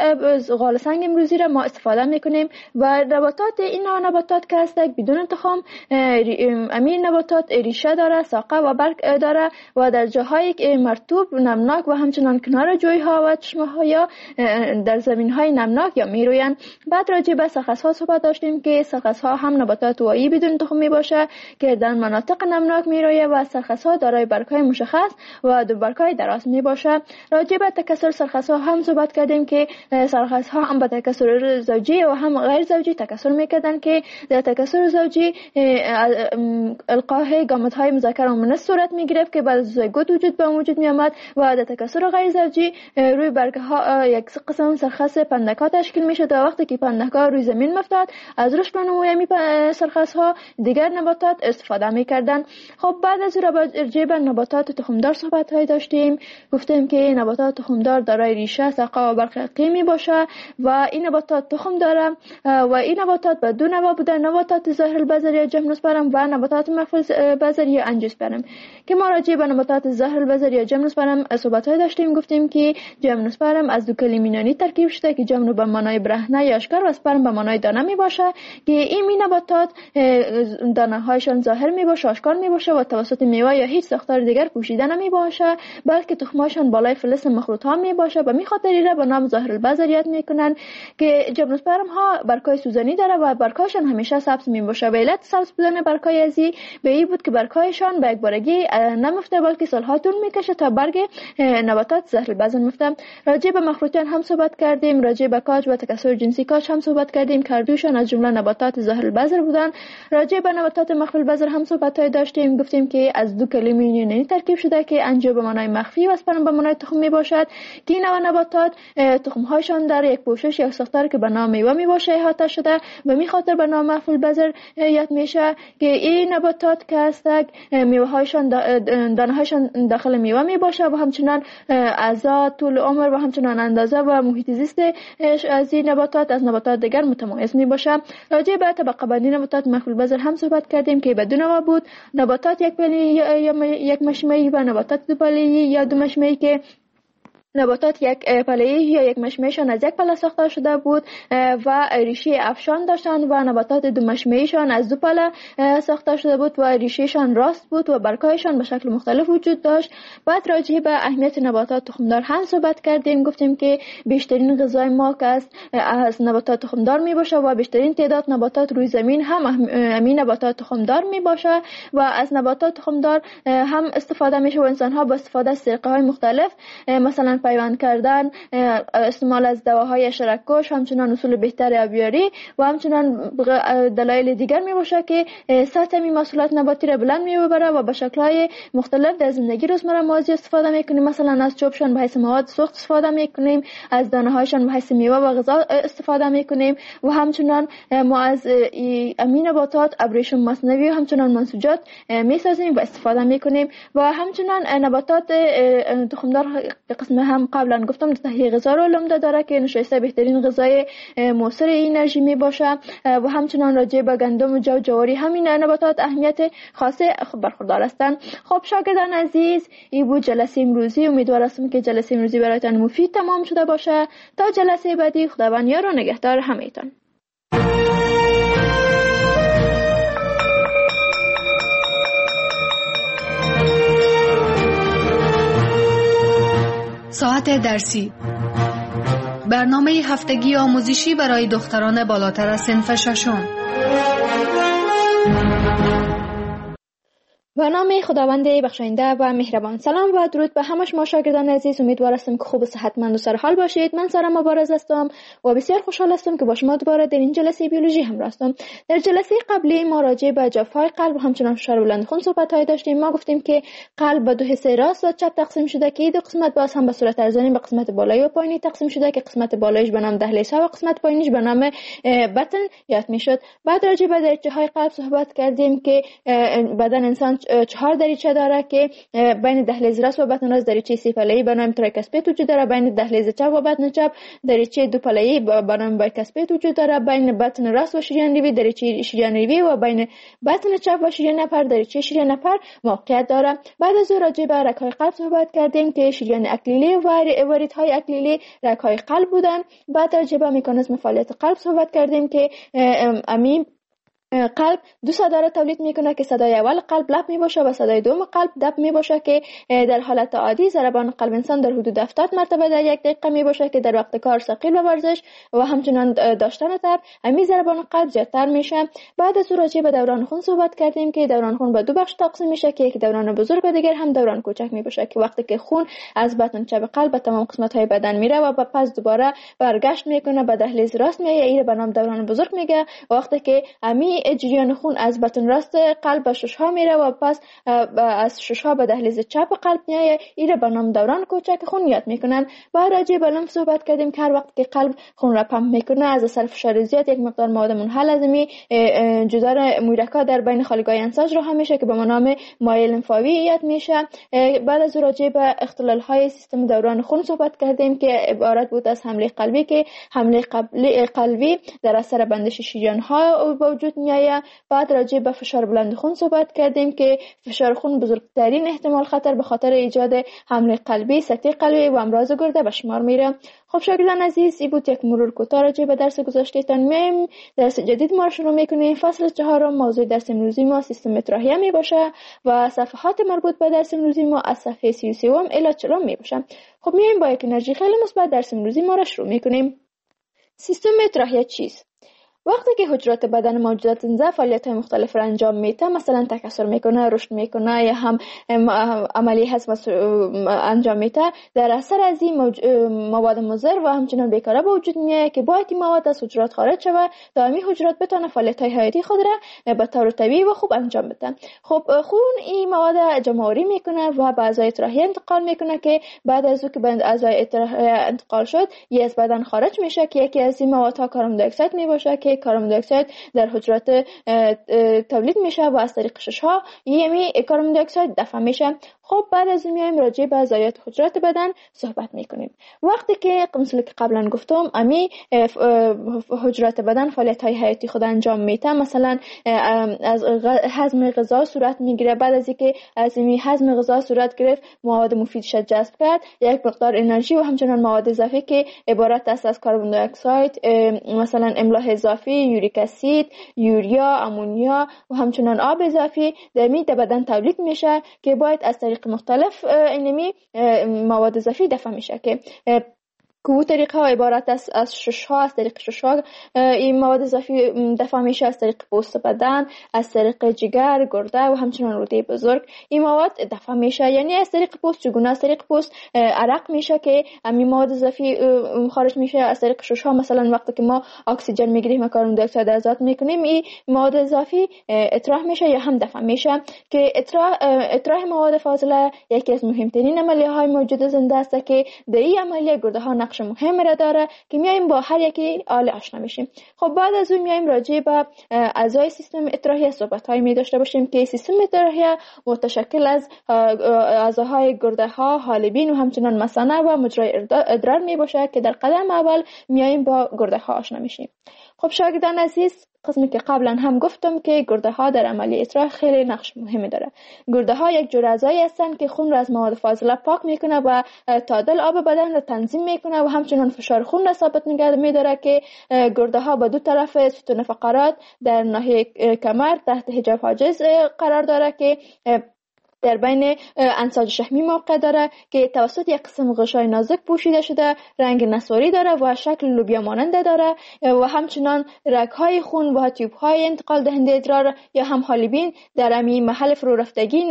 زغال سنگ امروزی را ما استفاده میکنیم و نباتات این نباتات که هستند بدون تخم امیر نباتات ریشه داره، ساقه و برگ داره و در جاهای مرطوب نمناک و همچنان کنار جویها و چشمه‌ها یا در زمین‌های نمناک یا میروین. بعد راجع به سرخس‌ها صحبت داشتیم که سرخس‌ها هم نباتات وایی بدون تخم میباشه که در مناطق نمناک میرویه و سرخس‌ها دارای برگ‌های مشخص و دو برگ‌های دراز میباشه. راجع به تکثر سرخس‌ها هم صحبت کردیم که سرخس‌ها هم به تکثر زوجی و هم غیر زوجی تکثر میکردن که در تکثر زوجی القاء گامت‌های مذکر و مؤنث صورت میگرفت که بعد از زایگوت وجود میآمد و در تکثر غیر زوجی روی برگ‌ها یک قسم سرخس پندک‌ها تشکیل میشد و وقتی که پندک‌ها روی زمین میافتاد از رشد و نمو سرخس‌ها دیگر نباتات استفاده میکردن. خب بعد از راجع به نباتات تخمدار صحبت‌های داشتیم، گفتیم که نباتات تخمدار تخمدار دارای ریشه، ساقه و برقی می باشه و این نباتات تخم داره و این نباتات به دو نوع بوده، نباتات ظاهر البذر یا جیمنوسپرم و نباتات مخفی البذر یا انژیوسپرم. که ما راجع به نباتات ظاهر البذر یا جیمنوسپرم صحبت‌های داشتیم، گفتیم که جیمنوسپرم از دو کلمه یونانی ترکیب شده که جیمنو به معنای برهنه یا آشکار و سپرم به معنای دانه می باشه که این نباتات دانه هایشان ظاهر می باشه، آشکار می باشه و توسط میوه یا هیچ ساختار دیگر پوشیده نمی باشه، بلکه تخمهاشان بالای فلز مخروط ها می باشه و می خاطر ایره به نام ظاهر البذر یاد میکنن که جیمنوسپرم ها برگ‌های سوزنی داره و برگ‌هاشان همیشه سبز می باشه. به علت سبز بودن برگ‌های ازی به این بود که برگ‌هایشان به یک بارگی نمفته بلکه سالها طول میکشه تا برگ نباتات ظاهر البذر مفته. راجع به مخروطیان هم صحبت کردیم، راجع به کاج و تکثر جنسی کاج هم صحبت کردیم که هر دوشان از جمله نباتات ظاهر البذر بودن. راجع به نباتات مخفی البذر هم صحبت‌های داشتیم، گفتیم که از دو کلمه یونانی ترکیب شده که انجو به معنای مخفی و اسپرم به معنای تخم می باشد که این نوع نباتات تخم‌هایشان در یک پوشش یا ساختار که به نام میوه می باشه احاطه شده و می خاطر به نام مخفی البذر یاد میشه که این نباتات که هستند میوه‌هایشان دانه‌هایشان داخل میوه می باشه و همچنان اعضا، طول عمر و همچنان اندازه و محیط زیست از این نباتات از نباتات دیگر متمایز می باشه. راجع به طبقه بندی نباتات مخفی البذر هم صحبت کردیم که به دو نوع بود، نباتات یک پله یا یک مشمعی و نباتات دو پله یا دو مشمعی که نباتات یک پله یا یک مشمعشان از یک پله ساخته شده بود و ریشه افشان داشتند و نباتات دو مشمعیشان از دو پله ساخته شده بود و ریشهشان راست بود و برگ‌هایشان به شکل مختلف وجود داشت. بعد راجع به اهمیت نباتات تخمدار هم صحبت کردیم، گفتیم که بیشترین غذای ما که از نباتات تخمدار می باشه و بیشترین تعداد نباتات روی زمین هم همین نباتات تخمدار می باشه و از نباتات تخمدار هم استفاده میشه و انسان ها با استفاده از طریقه های مختلف مثلا پیوند کردن، استعمال از دواهای حشره‌کش، همچنان اصول بهتر آبیاری و همچنان دلایل دیگر می باشه که سطح می محصولات نباتی را بلند می ببره و به شکل‌های مختلف در زندگی روزمره ما استفاده میکنیم. مثلا از چوبشان به حیث مواد سوخت استفاده میکنیم، از دانه‌هایشان به حیث میوه و غذا استفاده میکنیم و همچنان ما از امین نباتات ابریشم مصنوعی و همچنان منسوجات میسازیم و استفاده میکنیم و همچنان نباتات تخمدار قسم هم قبلا گفتم تهیه غذا رو علم داره که نشایسته بهترین غذای موثر انرژی می باشه و همچنان راجع به گندم و جو جواری همین نباتات اهمیت خاصه برخوردار هستند. خب شاگردان عزیز، این بود جلسه امروزی. امیدوارم که جلسه امروزی برایتان مفید تمام شده باشه. تا جلسه بعدی خداوند یار و نگهدار همه‌تان. ساعت درسی، برنامه هفتگی آموزشی برای دختران بالاتر از صنف ششم. به نام خداوند بخشاینده و مهربان. سلام و درود به همه شما شاگردان عزیز. امیدوار هستم که خوب و صحتمند و سرحال باشید. من سارا مبارز هستم و بسیار خوشحال هستم که با شما دوباره در این جلسه بیولوژی همراه هستم. در جلسه قبلی ما راجع به جفای قلب و همچنان فشار بلند خون صحبت‌های داشتیم. ما گفتیم که قلب به دو حصه راست و چپ تقسیم شده که دو قسمت باز هم به صورت ارزانی به قسمت بالایی و پایینی تقسیم شده که قسمت بالایش به نام دهلیز و قسمت پایینیش به نام بطن یاد میشد. بعد راجع به دریچه‌های قلب صحبت کردیم که بدن انسان 4 دریچه داره که بین دهلیز راست و بطن راست دریچه سی پله‌ای به نام تریکاسپید وجود داره، بین دهلیز چپ و بطن چپ دریچه دو پله‌ای به نام بایکاسپید وجود داره، بین بطن راست و شریان ریوی دریچه شریان ریوی و بین بطن چپ و شریان نپر دریچه شریان نپر موقعیت داره. بعد از اون راجع به رگ‌های قلب صحبت کردیم که شریان اکلیلی و واریدهای اکلیلی رگ‌های قلب بودن. بعد راجع به مکانیزم فعالیت قلب صحبت کردیم که امین قلب دو صدا را تولید میکنه که صدای اول قلب لب میباشه و صدای دوم قلب دب میباشه که در حالت عادی ضربان قلب انسان در حدود 70 مرتبه در یک دقیقه میباشه که در وقت کار ثقیل و ورزش و همچنان داشتن تب همین ضربان قلب زیادتر میشه. بعد از راجع به دوران خون صحبت کردیم که دوران خون به دو بخش تقسیم میشه که یک دوران بزرگ و دیگر هم دوران کوچک میباشه که وقتی که خون از بطن چپ قلب به تمام قسمت های بدن میره و پس دوباره برگشت میکنه به دهلیز راست میایه، این به نام دوران بزرگ میگه. وقتی که همین یعنی جریان خون از بطن راست قلب به ششها میره و پس از ششها به دهلیز چپ قلب میایه. این به نام دوران کوچک خون یاد میکنن. بعد راجع به لمف صحبت کردیم که هر وقت که قلب خون را پمپ میکنه از اثر فشار زیاد یک مقدار مواد منحل از جدار محرک‌ها در بین خالیگاه انساج راه میشه که به نام مایع لمفاوی یاد میشه. بعد از راجع به اختلال های سیستم دوران خون صحبت کردیم که عبارت بود از حمله قلبی که حمله قلبی در اثر بندش شریان ها به وجود میآید. بعد راجع به فشار بلند خون صحبت کردیم که فشار خون بزرگترین احتمال خطر به خاطر ایجاد حمله قلبی، سکته قلبی و امراض گرده به شمار میره. خب شاگردان عزیز، این بود یک مرور کوتاه راجع به درس گذشته‌تان. میایم درس جدید ما شروع میکنیم. فصل 4 موضوع درس امروزی ما سیستم تراهیه می باشه و صفحات مربوط به درس امروزی ما از صفحه 33 الی 40 می باشه. خب میایم با یک انرژی خیلی مثبت درس امروزی ما را شروع میکنیم. سیستم تراهیه چیست؟ وقتی که حجرات بدن موجودات زنده فعالیت‌های مختلف را انجام میده، مثلا تکثر میکنه، رشد میکنه یا هم عملی هضم انجام میده، در اثر از این مواد مضر و همچنان بیکاره به وجود میاد که باید این مواد از حجرات خارج شود تا همین حجرات بتونه فعالیت‌های حیاتی خود را به طور طبیعی و خوب انجام بده. خب خون این مواد جمع‌آوری میکنه و به اعضای تراهیه انتقال میکنه که بعد از اینکه به اعضای تراهیه انتقال شد، یه از بدن خارج میشه که یکی از این موادها کاربن دی اکساید میباشه که کاربن دی اکساید در حجرات تولید میشه و از طریق ششها یعنی کاربن دی اکساید دفع میشه. خب بعد از این میایم راجع به اعضای حجرات بدن صحبت میکنیم. وقتی که مثل که قبلا گفتم امی حجرات بدن فعالیت های حیاتی خود انجام میده، مثلا از هضم غذا صورت میگیره. بعد از اینکه از این هضم غذا صورت گرفت، مواد مفیدش جذب کرد، یک مقدار انرژی و همچنان مواد اضافی که عبارت است از کاربن دی اکساید، مثلا املاح اضافی، یوریک اسید، یوریا، امونیا و همچنان آب اضافی در بدن تولید میشه که باید از طریق مختلف اینمی مواد اضافی دفع میشه که که طریقه ها عبارت است از ششها. از طریق ششها این مواد اضافی دفع میشه، از طریق پوست بدن، از طریق جگر، گرده و همچنان روده بزرگ این مواد دفع میشه. یعنی از طریق پوست چگونه؟ از طریق پوست عرق میشه که این مواد اضافی خارج میشه. از طریق ششها مثلا وقتی که ما اکسیژن میگیریم و کاربن دی اکساید آزاد میکنیم، این مواد اضافی اطراح میشه یا هم دفع میشه که اطراح مواد فاضله یکی از مهمترین عملیه های موجود زنده است که در این عملیه گرده ها نقش مهم را داره که میایم با هر یکی آله آشنا میشیم. خب بعد از اون میایم راجع به اعضای سیستم تراهیه صحبت‌هایی می داشته باشیم که سیستم تراهیه متشکل از اعضاهای گرده ها، حالبین و همچنان مثانه و مجرای ادرار می باشه که در قدم اول میایم با گرده ها آشنا میشیم. خب شاگردان عزیز، قسمی که قبلا هم گفتم که گرده ها در عملیه اطراح خیلی نقش مهمی داره. گرده ها یک جور اعضایی هستند که خون را از مواد فاضله پاک میکنه و تعادل آب بدن را تنظیم میکنه و همچنان فشار خون را ثابت نگه میداره که گرده ها به دو طرف ستون فقرات در ناحیه کمر تحت حجاب حاجز قرار داره که در بین انساج شحمی موقع داره که توسط یک قسم غشای نازک پوشیده شده، رنگ نسواری داره و شکل لوبیا ماننده داره و همچنان رگ‌های خون و تیوب‌های انتقال دهنده ادرار یا هم حالبین در همین محل فرو رفتگی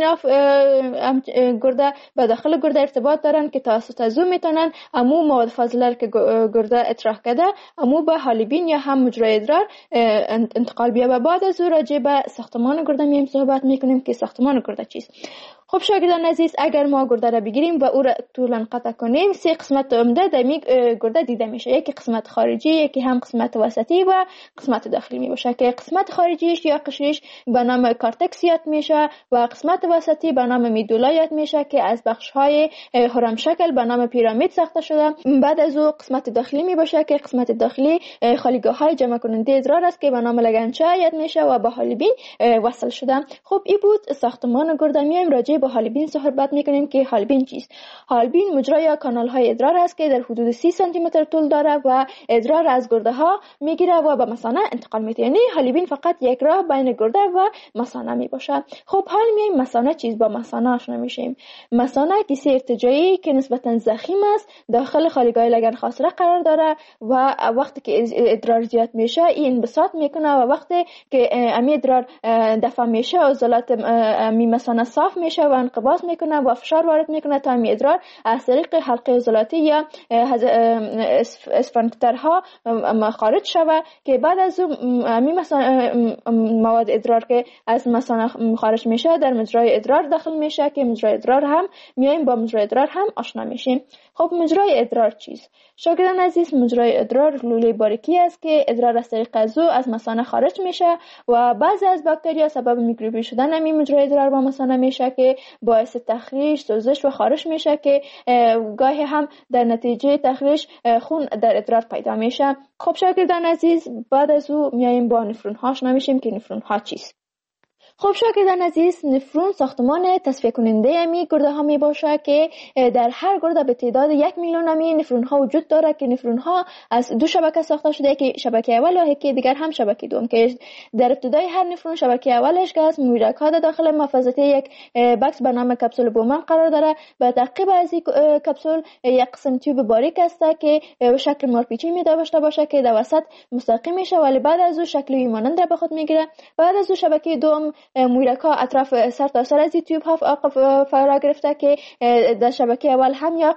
گرده به داخل گرده ارتباط دارن که توسط از اون میتونن امو مواد فاضله که گرده اطراح کرده امو به حالبین یا هم مجرای ادرار انتقال بیاد. و بعد از اون راجع به ساختمان گرده میایم صحبت میکنیم که ساختمان گرده چیست. خب شاگردان عزیز، اگر ما گرده را بگیریم و او را طولا قطع کنیم، سه قسمت عمده در گرده دیده میشه. یکی قسمت خارجی، یکی هم قسمت وسطی و قسمت داخلی می باشه که قسمت خارجیش یا قشریش به نام کارتکس یاد میشه و قسمت وسطی به نام میدولا یاد میشه که از بخش های هرم شکل به نام پیرامید ساخته شده. بعد از او قسمت داخلی می باشه که قسمت داخلی خالیگاه های جمع کننده ادرار است که به نام لگنچه یاد میشه و به حالبین وصل شده. خب این بود ساختمان گرده. میایم راجع به حالبین صحبت میکنیم که حالبین چیست. حالبین مجرا یا کانال های ادرار است که در حدود 30 سانتی متر طول داره و ادرار از گرده ها میگیره و به مثانه انتقال میده. یعنی حالبین فقط یک راه بین گرده و مثانه می باشه. خب حال میایم مثانه چیست، با مثانه آشنا میشیم. مثانه کیسه ارتجاعی که نسبتا ضخیم است داخل خالیگاه لگن خاصره قرار داره و وقتی که ادرار زیاد میشه این انبساط میکنه و وقتی که امی ادرار دفع میشه عضلات امی مثانه صاف میشه و انقباض میکنه و فشار وارد میکنه تا این ادرار از طریق حلقه عضلاتی یا اسفنکترها خارج شود که بعد از اون مثلا مواد ادرار که از مثلا خارج میشه در مجرای ادرار داخل میشه که مجرای ادرار هم میایم با مجرای ادرار هم آشنا میشیم. خب مجرای ادرار چیست؟ شاگردان عزیز، مجرای ادرار لوله باریکی است که ادرار از طریق از مثانه خارج میشه و بعضی از باکتریا سبب میکروبی شدن همین مجرای ادرار با مثانه میشه که باعث تخریش، سوزش و خارش میشه که گاهی هم در نتیجه تخریش خون در ادرار پیدا میشه. خب شاگردان عزیز، بعد از او میایم با نفرون ها آشنا میشیم که نفرون ها چیست. خب شاگردان عزیز، نفرون ساختمان تصفیه کننده امی گرده ها می باشه که در هر گرده به تعداد 1 میلیون امی نفرون ها وجود داره که نفرون ها از دو شبکه ساخته شده که شبکه اول و یکی دیگر هم شبکه دوم که در ابتدای هر نفرون شبکه اولش که از مویرک‌ها داخل محفظه یک بکس به نام کپسول بومن قرار داره. به تعقیب از این کپسول یک قسم تیوب باریک است که شکل مارپیچی می داشته باشه که در وسط مستقیم میشه ولی بعد از او شکل مانند را به خود میگیره. بعد از او شبکه دوم مویرک‌ها اطراف سر تا سر از این تیوب ها فرا گرفته که در شبکه اول هم یا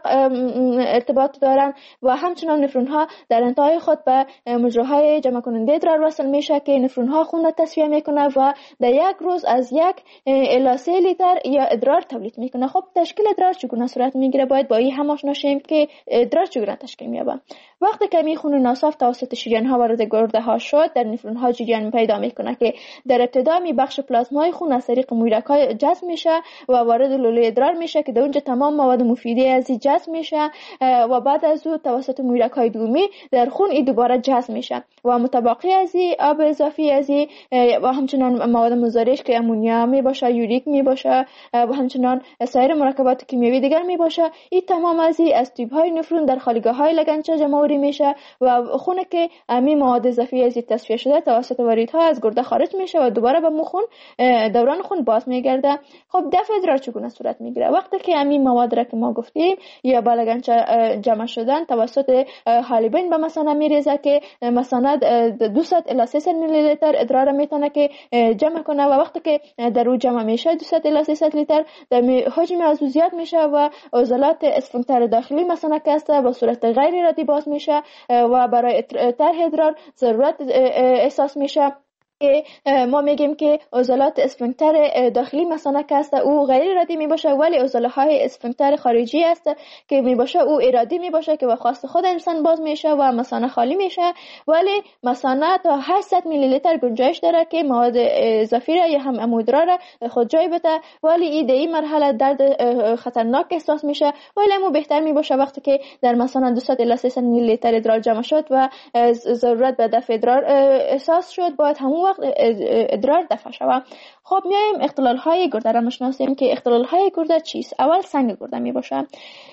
ارتباط دارن و همچنان نفرون ها در انتهای خود به مجراهای جمع کننده ادرار وصل میشه که نفرون ها خون را تصفیه میکنه و در یک روز از 1 الی 3 لیتر یا ادرار تولید میکنه. خب تشکیل ادرار چگونه صورت میگیره؟ باید با این هم آشنا شیم که ادرار چگونه تشکیل مییابه. وقتی که می خون ناصاف توسط شریان ها وارد گرده ها شد، در نفرون ها جریان پیدا میکنه که در ابتدا می بخش پلازمای خون از طریق مویرک‌ها جذب میشه و وارد لوله ادرار میشه که در اونجا تمام مواد مفیده از این جذب میشه و بعد از او توسط مویرک‌های دومی در خون این دوباره جذب میشه و متبقی از این آب اضافی از این و همچنان مواد مضرش که امونیا می باشه، یوریک می باشه و همچنان سایر مرکبات کیمیایی دیگر می باشه، این تمام از این از تیوب‌های نفرون در خالیگاه‌های لگنچه جمع میشه و خون که همین مواد اضافی از این تصفیه شده توسط واریدها از گرده خارج میشه و دوباره به خون دوران خون باز میگرده. خب دفع ادرار چگونه صورت میگیره؟ وقتی که همین مواد را که ما گفتیم یا به لگنچه جمع شدن توسط حالبین به مثانه میریزه که مثانه 200 الی 300 میلی لیتر ادرار میتونه که جمع کنه و وقتی که در او جمع میشه 200 الی 300 لیتر حجم از او زیاد میشه و عضلات اسفنکتر داخلی مثانه که است به صورت غیر ارادی باز میشه و برای طرح ادرار ضرورت احساس میشه که ما میگیم که عضلات اسفنکتر داخلی مثانه که است او غیر ارادی می باشه ولی عضله‌های اسفنکتر خارجی است که می باشه او ارادی می باشه که به خواست خود انسان باز میشه و مثانه خالی میشه ولی مثانه تا 800 میلی لیتر گنجایش داره که مواد اضافی را یا هم امودرا را خود جای بده ولی این مرحله درد خطرناک احساس میشه ولی مو بهتر می باشه وقتی که در مثلا 200 الی 300 میلی لیتر ادرار جمع شد و ضرورت به دفع ادرار احساس شد باید همون وقت ادرار دفع شود. خب میایم اختلال های گرده را مشناسیم که اختلال های گرده چیست؟ اول سنگ گرده می باشه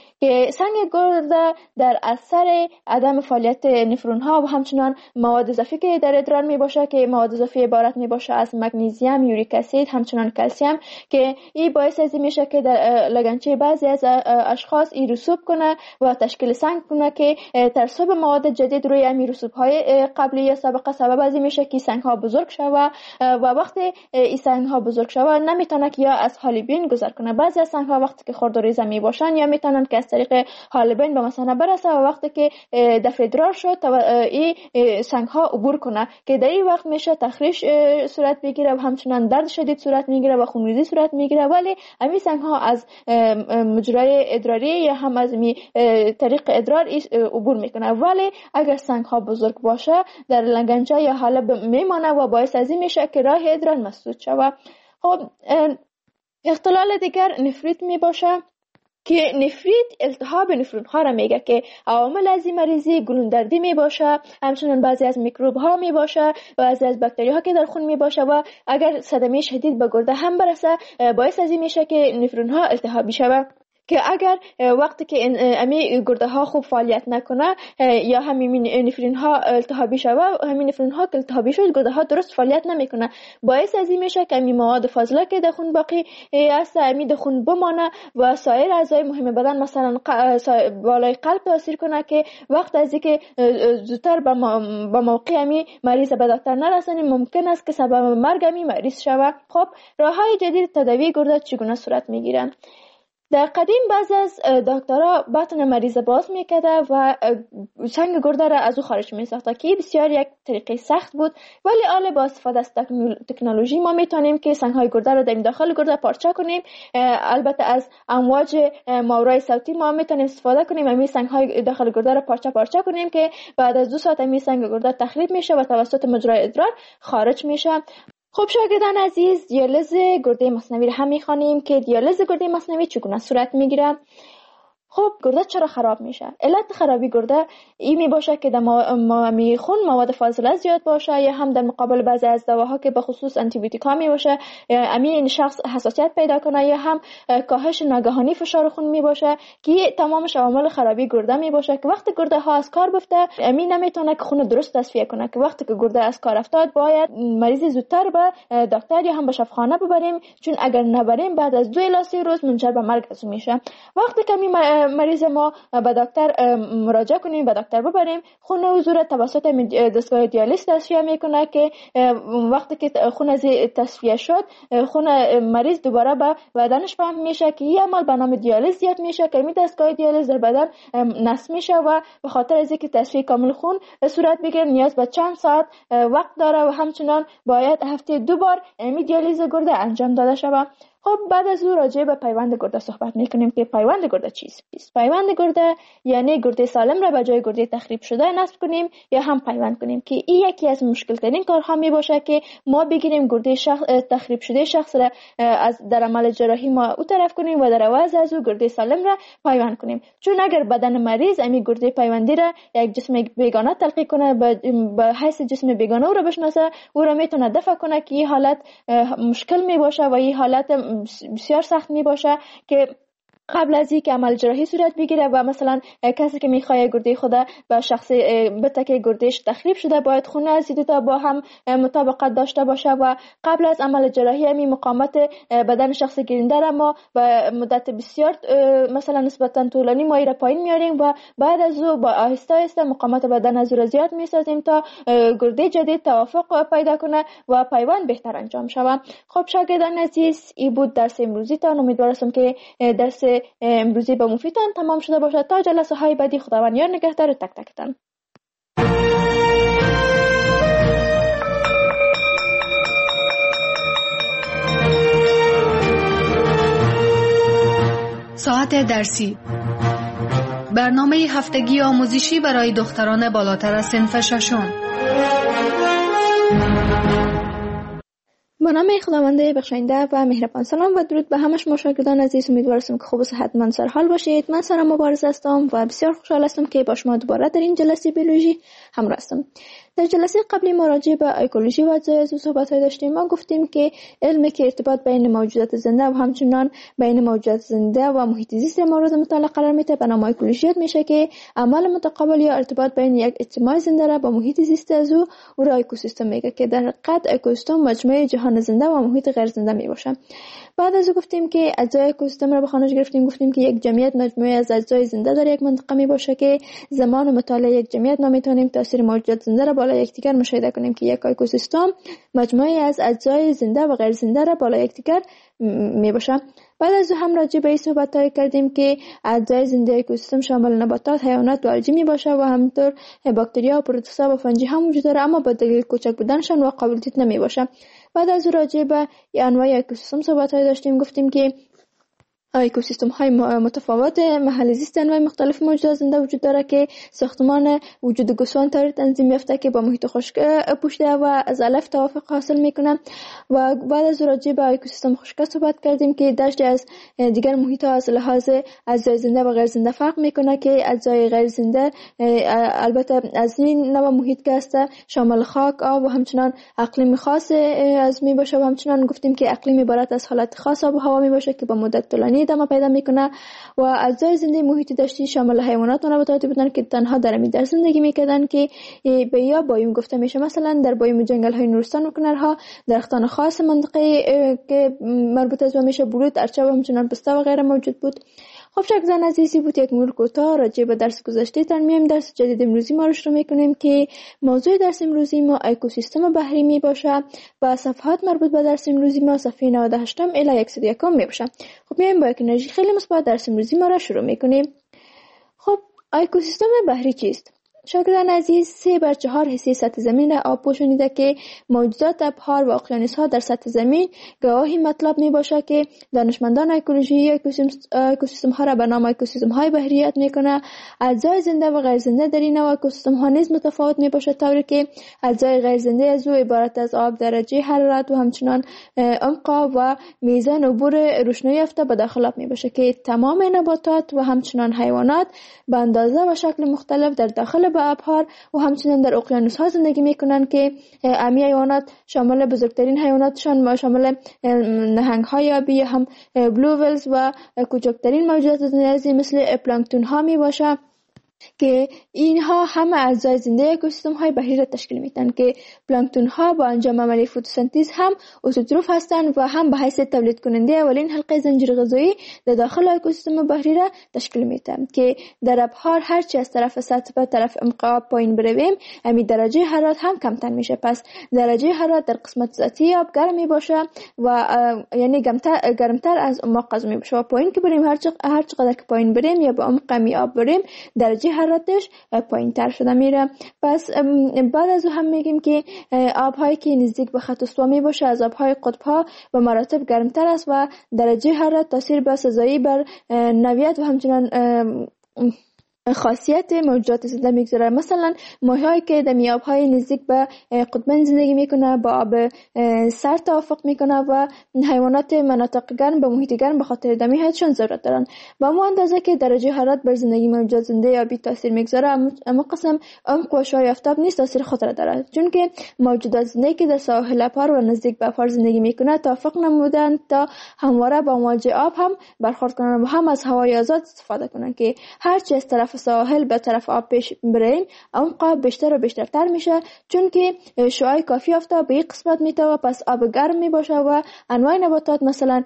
که سنگ گرده در اثر عدم فعالیت نفرون ها و همچنان مواد اضافی که در ادرار می باشه که مواد اضافی عبارت می باشه از مگنیزیم، یوریک اسید، همچنان کلسیم که این باعث از این میشه که در لگنچه بعضی از اشخاص این رسوب کنه و تشکیل سنگ کنه که ترسب مواد جدید روی این رسوب های قبلی یا سابقه سبب از این میشه که سنگ ها بزرگ شوه و وقتی این سنگ ها بزرگ شوه نمیتونه که یا از حالبین گذر کنه. بعضی از سنگ ها وقتی که خرد و ریزه می باشن یا میتونن که طریق حالبین به مثانه برسه و وقتی که دفع ادرار شد این سنگ ها عبور کنه که در این وقت میشه تخریش صورت بگیره و همچنان درد شدید صورت میگیره و خونریزی صورت میگیره ولی همین سنگ ها از مجرای ادراری یا هم از طریق ادرار عبور میکنه ولی اگر سنگ ها بزرگ باشه در لگنچه یا حالب میمانه و باعث از این میشه که راه ادرار مسدود شود. خب اختلال دیگر نفریت می باشه که نفریت التهاب نفرون ها را میگه که عوامل از این مریضی گلوندردی می باشه، همچنان بعضی از میکروب ها می باشه، بعضی از باکتری ها که در خون می باشه و اگر صدمه شدید به گرده هم برسه باعث از این میشه که نفرون ها التهابی شود که اگر وقتی که امی گرده ها خوب فعالیت نکنه یا همین نفرین ها التهابی شود، همین نفرین ها که التهابی شد گرده ها درست فعالیت نمیکنه، باعث از این میشه که امی مواد فاضله که در خون باقی است امی در خون بمانه و سایر اعضای مهم بدن مثلا بالای قلب تاثیر کنه که وقت از اینکه زودتر به موقع امی مریض به دکتر نرسانیم ممکن است که سبب مرگ امی مریض شود. خب راههای جدید تداوی گرده چگونه صورت میگیرند؟ در قدیم بعض از دکترها بطن مریض باز میکرده و سنگ گرده را از او خارج میساخته که بسیار یک طریقه سخت بود، ولی حالا با استفاده از تکنولوژی ما میتونیم که سنگ های گرده را در داخل گرده پارچه کنیم. البته از امواج ماورای صوتی ما میتونیم استفاده کنیم، همین سنگ های داخل گرده را پارچه کنیم که بعد از 2 ساعت همین سنگ گرده تخریب میشه و توسط مجرای ادرار خارج میشه. خب شاگردان عزیز، دیالیز گرده مصنوی را هم میخوانیم که دیالیز گرده مصنوی چگونه صورت میگیره. خب گرده چرا خراب میشه؟ علت خرابی گرده این می باشه که در خون مواد فاضله زیاد باشه یا هم در مقابل بعضی از دواها که به خصوص آنتی بیوتیکا می باشه این شخص حساسیت پیدا کنه یا هم کاهش ناگهانی فشار خون می باشه که تمامش عوامل خرابی گرده می باشه که وقتی گرده ها از کار بفته امین نمیتونه که خون درست تصفیه کنه، که وقتی که گرده از کار افتاد باید مریض زودتر به دکتر یا هم به شفاخانه ببریم، چون اگر نبریم بعد از 2 الی 3 روز منجر به مرگ میشه. وقتی که مریض ما به دکتر مراجعه کنیم، به دکتر ببریم، خون او زور توسط دستگاه دیالیز تصفیه میکنه که وقتی که خون از تصفیه شد خون مریض دوباره به بدنش پمپ میشه که این عمل به نام دیالیز زیاد میشه که این دستگاه دیالیز در بدن نصب میشه و به خاطر از اینکه تصفیه کامل خون صورت بگیره نیاز به چند ساعت وقت داره و همچنان باید هفته 2 بار این دیالیز گرده انجام داده شود. خب بعد از او راجع به پیوند گرده صحبت میکنیم که پیوند گرده چیست؟ پیوند گرده یعنی گرده سالم را به جای گرده تخریب شده نصب کنیم یا هم پیوند کنیم که این یکی از مشکل ترین کارها می باشه که ما بگیریم گرده تخریب شده شخص را از در عمل جراحی ما او طرف کنیم و در عوض از او گرده سالم را پیوند کنیم، چون اگر بدن مریض امی گرده پیوندی را یک جسم بیگانه تلقی کنه به حیث جسم بیگانه او را بشناسه، او را میتونه دفع کنه که این حالت مشکل می باشه و این حالت بسیار سخت می باشه که قبل از اینکه عمل جراحی صورت بگیره و مثلا کسی که میخواد گرده خود به شخص بته که گردهش تخریب شده باید خون از دو تا با هم مطابقت داشته باشه و قبل از عمل جراحی همین مقاومت بدن شخص گیرنده را ما به مدت بسیار مثلا نسبتا طولانی ما را پایین میاریم و بعد از او با آهسته آهسته مقاومت بدن از او زیاد میسازیم تا گرده جدید توافق پیدا کنه و پیوند بهتر انجام شود. خب شاگردان عزیز، این بود درس امروزی تان. امیدوارم که درس امروزی به مفیدتان تمام شده باشد. تا جلسه های بعدی خداوند یار نگهدار تک تکتان. ساعت درسی، برنامه هفتگی آموزشی برای دختران بالاتر از صنف ششم. با نام خداوند بخشاینده و مهربان. سلام و درود به همه شما شاگردان عزیز. امیدوارم که خوب و صحتمند سرحال باشید. من سارا مبارز هستم و بسیار خوشحال هستم که با شما دوباره در این جلسه بیولوژی همراه هستم. در جلسه قبلی ما راجع به اکولوژی و اجزای عضو صحبت داشتیم. ما گفتیم که علمی که ارتباط بین موجودات زنده و همچنان بین موجودات زنده و محیط زیست مورد مطالعه قرار میده به نام اکولوژی میشه که عمل متقابل یا ارتباط بین یک اجتماع زنده را با محیط زیست عضو او را اکوسیستم میگه که در حقیقت اکوسیستم مجموعه جهان زنده و محیط غیر زنده میباشه. بعد از گفتیم که اجزای اکوسیستم را به خانش گرفتیم. گفتیم که یک جمعیت مجموعه از اجزای زنده در یک منطقه میباشه که زمان مطالعه یک جمعیت ما میتونیم تاثیر موجودات زنده را بالا یکدیگر مشاهده کنیم که یک اکوسیستم مجموعه از اجزای زنده و غیر زنده را بالا یکدیگر میباشه. بعد از هم راجع به این صحبت کردیم که اجزای زنده اکوسیستم شامل نباتات، حیوانات و الژی میباشه و همینطور باکتریا و پروتوزا و فنجی هم وجود داره، اما به دلیل کوچک بودنشان و قابل دید نمیباشه. بعد از راجع به انواع اکوسیستم صحبت داشتیم. گفتیم که اکوسیستم های متفاوت محل زیست انواع مختلف موجودات زنده وجود داره که ساختمان وجود گوسفند طوری تنظیم یافته که با محیط خشک پوشیده و از علف توافق حاصل میکنه. و بعد از راجع به اکوسیستم خشک صحبت کردیم که داشته از دیگر محیط ها از لحاظ اجزای زنده و غیر زنده فرق میکنه که اجزای غیر زنده البته از این نوع محیط که هست شامل خاک، آب و همچنان اقلیم خاص از می باشه و همچنان گفتیم که اقلیم عبارت از حالت خاص آب و هوا می باشه که با مدت طولانی طوفانی ادامه پیدا میکنه و اجزای زنده محیط دشتی شامل حیوانات و نباتاتی بودن که تنها در در زندگی میکردن که به یا بایوم گفته میشه. مثلا در بایوم جنگل های نورستان و کنرها درختان خاص منطقه که مربوط از میشه بلوط، ارچه و همچنان پسته و غیره موجود بود. خب شاگردان عزیزی بود یک مرور کوتاه راجع به درس گذشته ترمیم. درس جدید امروزی ما رو شروع میکنیم که موضوع درس امروزی ما اکوسیستم بحری می باشه و صفحات مربوط به درس امروزی ما صفحه 98 الی 101 می باشه. خب میایم با یک انرژی خیلی مثبت درس امروزی ما را شروع میکنیم. خب اکوسیستم بحری چیست؟ شاگردان عزیز 3/4 حصه سطح زمین را آب پوشانیده که موجودات ابحار و اقیانوس‌ها در سطح زمین گواهی مطلب می باشه که دانشمندان اکولوژی اکوسیستم ها را به نام اکوسیستم های بحری یاد میکنه. اجزای زنده و غیر زنده در این نوع اکوسیستم ها نیز متفاوت می باشه، طوری که اجزای غیر زنده از او عبارت از آب، درجه حرارت و همچنان عمق و میزان عبور روشنایی یافته به داخل می باشه که تمام نباتات و همچنان حیوانات به اندازه و شکل مختلف در داخل ابحار و همچنین در اقیانوس ها زندگی میکنن که امی حیوانات شامل بزرگترین حیواناتشان شامل نهنگ های آبی یا هم بلو ویلز و کوچکترین موجودات زنده مثل پلانکتون ها می باشه که اینها همه اجزای زنده اکوسیستم های بحری را تشکیل میدن که پلانکتون ها با انجام عملیه فتوسنتز هم اتوتروف هستند و هم به حیث تولید کننده اولین حلقه زنجیره غذایی در داخل اکوسیستم بحری را تشکیل میدن که در ابحار هرچی از طرف سطح به طرف عمق آب پایین برویم امی درجه حرارت هم کمتر میشه. پس درجه حرارت در قسمت ذاتی آب گرم میباشه و یعنی گرمتر از عمق از میباشه و پایین که بریم هر چقدر که پایین بریم یا به عمق می آب بریم درجه حرارتش پایین تر شده میره. پس بعد از او هم میگیم که آبهایی که نزدیک به خط استوا می باشه از آبهای قطب ها به مراتب گرمتر است و درجه حرارت تاثیر به سزایی بر نوعیت و همچنان خاصیت موجودات زنده میگذاره. مثلا ماهی‌هایی که در میاب‌های نزدیک به قطبین زندگی میکنه با آب سرد توافق میکنه و حیوانات مناطق گرم به محیط گرم به خاطر دمی حیاتشون ضرورت دارن. با همون اندازه که درجه حرارت بر زندگی موجودات زنده آبی تاثیر میگذاره، اما قسم عمق و شای آفتاب نیست تاثیر خود را داره، چون که موجودات زنده که در ساحل ابحار و نزدیک به ابحار زندگی میکنه توافق نمودن تا همواره با امواج آب هم برخورد کنن و هم از هوای آزاد استفاده کنن که هرچی از طرف ساحل به طرف آب پیش بریم عمق آب بیشتر و بیشتر میشه، چون که شعاع کافی آفتاب به این قسمت میتوه. پس آب گرم میباشه و انواع نباتات مثلا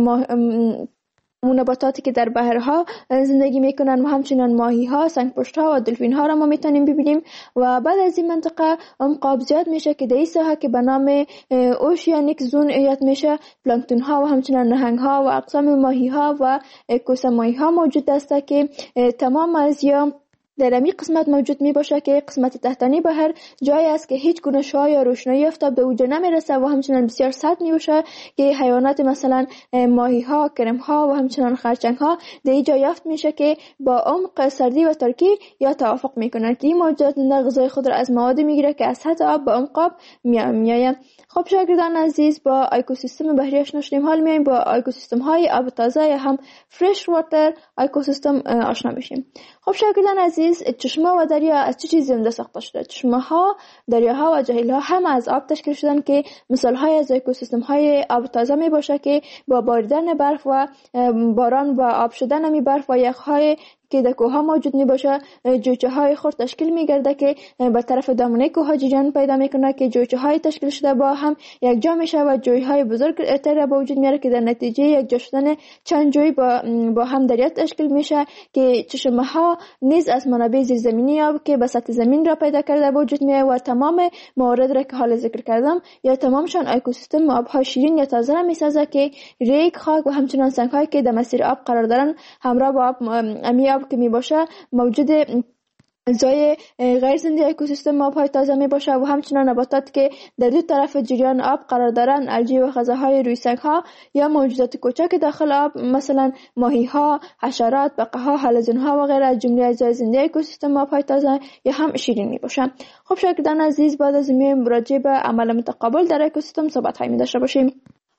نباتاتی که در بحرها زندگی میکنن و همچنان ماهی ها، سنگ پشت ها و دلفین ها را ما میتونیم ببینیم. و بعد از این منطقه عمق آب زیاد میشه که در این ساحه که به نام اوشیانیک زون یاد میشه پلانکتون ها و همچنان نهنگ ها و اقسام ماهی ها و کوسمایی ها موجود است که تمام از یا در این قسمت موجود می باشه که قسمت تحتانی بحر جایی است که هیچ گونه شعاع یا روشنایی آفتاب به اونجا نمیرسه و همچنان بسیار سرد می باشه که حیوانات مثلا ماهی ها، کرم ها و همچنان خرچنگ ها در اینجا یافت میشه که با عمق سردی و ترکی یا توافق میکنن که این موجودات زنده غذای خود را از مواد میگیره که از سطح آب به عمق آب میآید. خب شاگردان عزیز با اکوسیستم بحری آشنا شدیم، حال میایم با اکوسیستم های آب تازه یا هم فرش واتر اکوسیستم آشنا میشیم. خب شاگردان عزیز چشمه و دریا از چه چیزی زنده ساخته شده؟ چشمه ها، دریاها و جهیل ها هم از آب تشکیل شدن که مثال های از اکوسیستم های آب تازه می باشه که با باریدن برف و باران و آب شدن می برف و یخ های که در کوه ها موجود می باشه جوچه های خرد تشکیل می گرده که به طرف دامنه کوه ها جریان پیدا می کنه که جوچه های تشکیل شده با هم یک جا میشه و جوی های بزرگ تر به وجود میاره که در نتیجه یک جا شدن چند جوی با هم دریا تشکیل میشه که چشمه ها نیز از منابع زیرزمینی آب که به سطح زمین را پیدا کرده به وجود میاد و تمام موارد را که حالا ذکر کردم یا تمامشان اکوسیستم آب های شیرین یا تازه را میسازه که ریگ، خاک و همچنان سنگ هایی که در مسیر آب قرار دارن همراه با آب که می باشه موجود اجزای غیر زنده اکوسیستم آبهای تازه می باشه و همچنان نباتات که در دو طرف جریان آب قرار دارن، الژی و غذاهای روی سنگ ها یا موجودات کوچک داخل آب مثلا ماهی ها، حشرات، بقه ها، حلزون ها و غیره از جمله اجزای زنده اکوسیستم آبهای تازه یا هم شیرین می باشه. خب شاگردان عزیز بعد از این راجع به عمل متقابل در اکوسیستم صحبت های می داشته باشیم.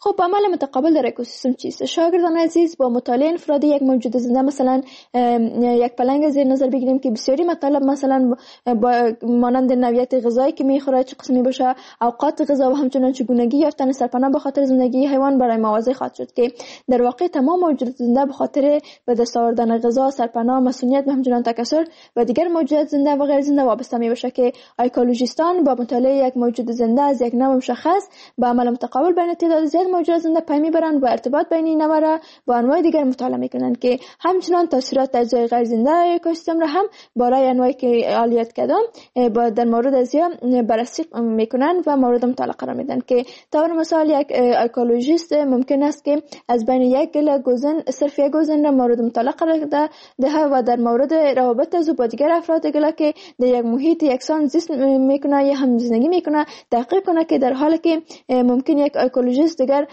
خب عمل متقابل در اکوسیستم چیست؟ شاگردان عزیز، با مطالعه انفرادی یک موجود زنده، مثلا یک پلنگ زیر نظر بگیریم که بسیاری مطالب مثلا با مانند نوعیت غذایی که میخوره، چه قسمی باشه، اوقات غذا و همچنین چگونگی یافتن سرپناه به خاطر زندگی حیوان برای ما واضح خواهد شد که در واقع تمام موجودات زنده به خاطر به دست آوردن غذا، سرپناه، مسئولیت و همچنین تکثر و دیگر موجودات زنده و غیر زنده وابسته میشه که اکولوژیستان با مطالعه یک موجود زنده از یک نوع مشخص به عمل متقابل بین تعداد زیاد موجودات زنده پی میبرند و ارتباط بین این نوع را با انواع دیگر مطالعه میکنند که همچنان تاثیرات اجزای غیر زنده اکوسیستم را هم برای انواعی که عالیت کردم در مورد از بررسی میکنند و مورد مطالعه قرار میدن که طور مثال یک اکولوژیست ممکن است که از بین یک گله گوزن صرف یک گوزن را مورد مطالعه قرار ده و در مورد روابط از با دیگر افراد گله که در یک محیط یکسان زیست میکنه یا هم زندگی میکنه تحقیق کنه که در حالی که ممکن یک اکولوژیست دیگر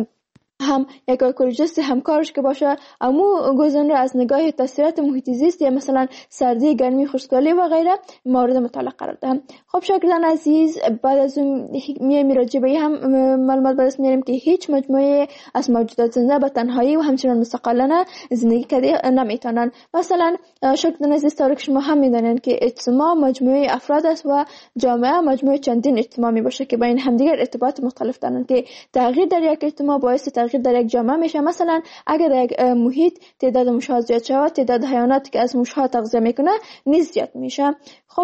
هم یک اکولوژیست همکارش که باشه امو گوزن را از نگاه تاثیرات محیط زیست یا مثلا سردی، گرمی، خشکسالی و غیره مورد مطالعه قرار دهم. خب شاگردان عزیز، بعد از اون میایم راجع به هم معلومات بررسی میاریم که هیچ مجموعه از موجودات زنده به تنهایی و همچنین مستقلانه زندگی کرده نمیتونن. مثلا شاگردان عزیز، طوری که شما هم میدونن که اجتماع مجموعه افراد است و جامعه مجموعه چندین اجتماع می باشه که بین همدیگر ارتباط مختلف دارن که تغییر در یک اجتماع باعث تغییر در یک جامعه میشه. مثلا اگر در یک محیط تعداد موش‌ها زیاد شود، تعداد حیواناتی که از موش‌ها تغذیه میکنه نیز زیاد میشه. خب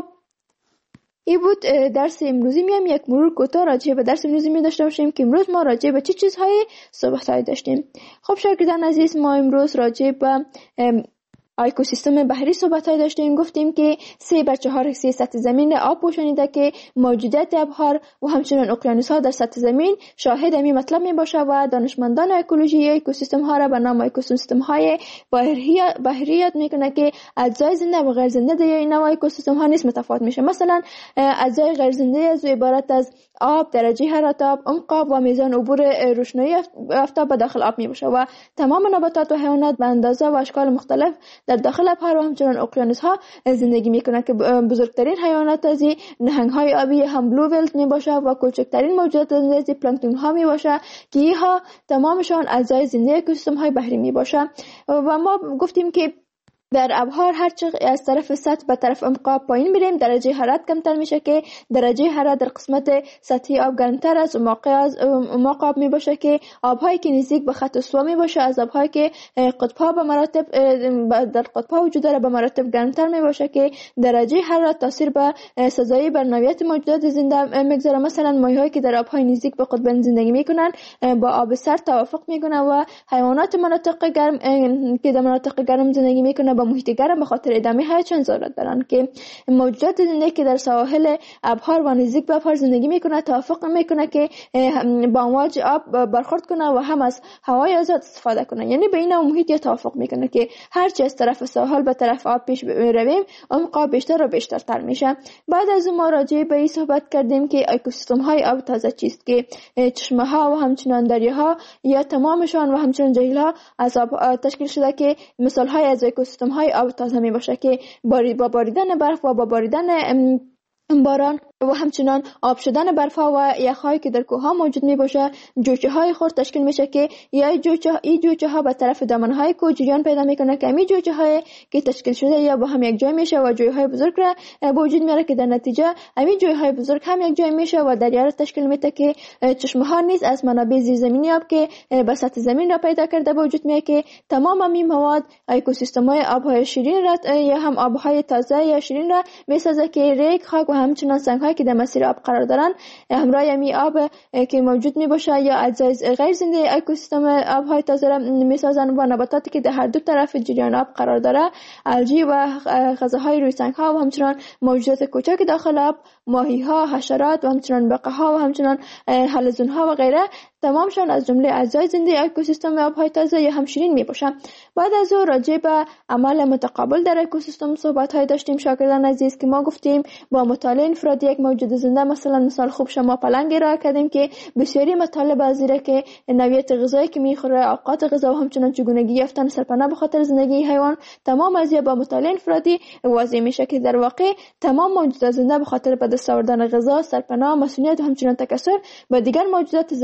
این بود درس امروزی. میام یک مرور کوتاه راجع به درس امروزی می داشته باشیم که امروز ما راجع به چه چیزهای صحبت داشتیم. خب شاگردان عزیز، ما امروز راجع به اکوسیستم بحری صحبت داشتیم. گفتیم که 3/4 حصه سطح زمین آب پوشانیده که موجودات آب‌ها و همچنین اقیانوس‌ها در سطح زمین شاهد همین مطلب می باشه و دانشمندان اکولوژی اکوسیستم ها را به نام اکوسیستم های بحری یاد میکنه که اجزای زنده و غیر زنده در این نوع اکوسیستم ها نیز متفاوت میشه. مثلا اجزای غیر زنده از عبارت از آب، درجه حرارت آب، عمق آب و میزان عبور روشنایی آفتاب به داخل آب می باشه و تمام نباتات و حیوانات به اندازه و اشکال مختلف در داخل آب‌ها و همچنین اقیانوس‌ها زندگی میکنه که بزرگترین حیوانات از نهنگ‌های آبی هم بلو ولت می باشه و کوچکترین موجودات زنده پلانکتون ها می باشه که اینها تمامشان اجزای زنده اکوسیستم‌های بحری می باشه. و ما گفتیم که در آب‌ها هرچه از طرف سطح به طرف عمق پایین میریم درجه حرارت کمتر میشه که درجه حرارت در قسمت سطحی آب گرمتر از اعماق آب می باشه که آب‌هایی که نزدیک به خط استوا می باشه از آب‌هایی که قطب‌ها به مراتب در قطب‌ها وجود داره به مراتب گرمتر می باشه که درجه حرارت تاثیر به سزایی بر نوعیت موجودات زنده میگذاره. مثلا ماهی‌هایی که در آب‌های نزدیک به قطبین زندگی میکنن با آب سرد توافق میکنه و حیوانات مناطق گرم که در مناطق گرم زندگی میکنه با محیط گرم به خاطر ادامه حیاتشان ضرورت دارن که موجودات زنده که در سواحل آب‌ها و نزدیک به آب‌ها زندگی میکنه توافق میکنه که با امواج آب برخورد کنه و هم از هوای آزاد استفاده کنه. یعنی به این محیط توافق میکنه که هرچی از طرف ساحل به طرف آب پیش رویم عمق آب بیشتر و بیشتر میشه. بعد از ما راجع به این صحبت کردیم که اکوسیستم های آب تازه چیست که چشمه ها و همچنین دریاها یا تمامشان و همچنین جهیل ها از آب تشکیل شده که مثال های از اکوسیستم های آب تازه می باشه که با باریدن برف و با باریدن باران و همچنان آب شدن برف‌ها و یخ‌هایی که در کوه‌ها موجود می‌باشه جوجه‌های خرد تشکیل میشه که یا جوجه‌ها به طرف دامنه‌های کوه جریان پیدا میکنه که همین جوجه‌های که تشکیل شده یا با هم یک جای میشه و جوی‌های بزرگ را به وجود میاره که در نتیجه همین جوی‌های بزرگ هم یک جای میشه و دریا را تشکیل میده که چشمه‌ها نیز از منابع زیرزمینی آب که به سطح زمین را پیدا کرده به وجود میاد که تمام همین مواد اکوسیستم‌های آب‌های شیرین را یا هم آب‌های تازه یا شیرین را میسازه که ریگ، خاک و همچنین سنگ‌هایی که در مسیر آب قرار دارن همراه می آب که موجود می باشه یا اجزای غیر زنده اکوسیستم آب‌های تازه را میسازن و نباتاتی که در هر دو طرف جریان آب قرار داره الژی و غذاهای روی سنگ‌ها و همچنین موجودات کوچک داخل آب، ماهی‌ها، حشرات و همچنین بقاها و همچنین حلزون‌ها و غیره تمامشان از جمله اجزای زنده اکوسیستم آب‌های تازه یا هم شیرین میباشن. بعد از او راجع به عمل متقابل در اکوسیستم صحبت‌های داشتیم شاگردان عزیز که ما گفتیم با مطالعه انفرادی یک موجود زنده مثال خوب شما پلنگ را کردیم که بسیاری مطالب از زیره که نوعیت غذایی که میخوره، اوقات غذا و همچنین چگونگی یافتن سرپناه به خاطر زندگی حیوان تمام از با مطالعه انفرادی واضح میشه که در واقع تمام موجودات زنده به خاطر به دست آوردن غذا، سرپناه، مسئولیت و همچنین تکثر با دیگر موجودات زنده و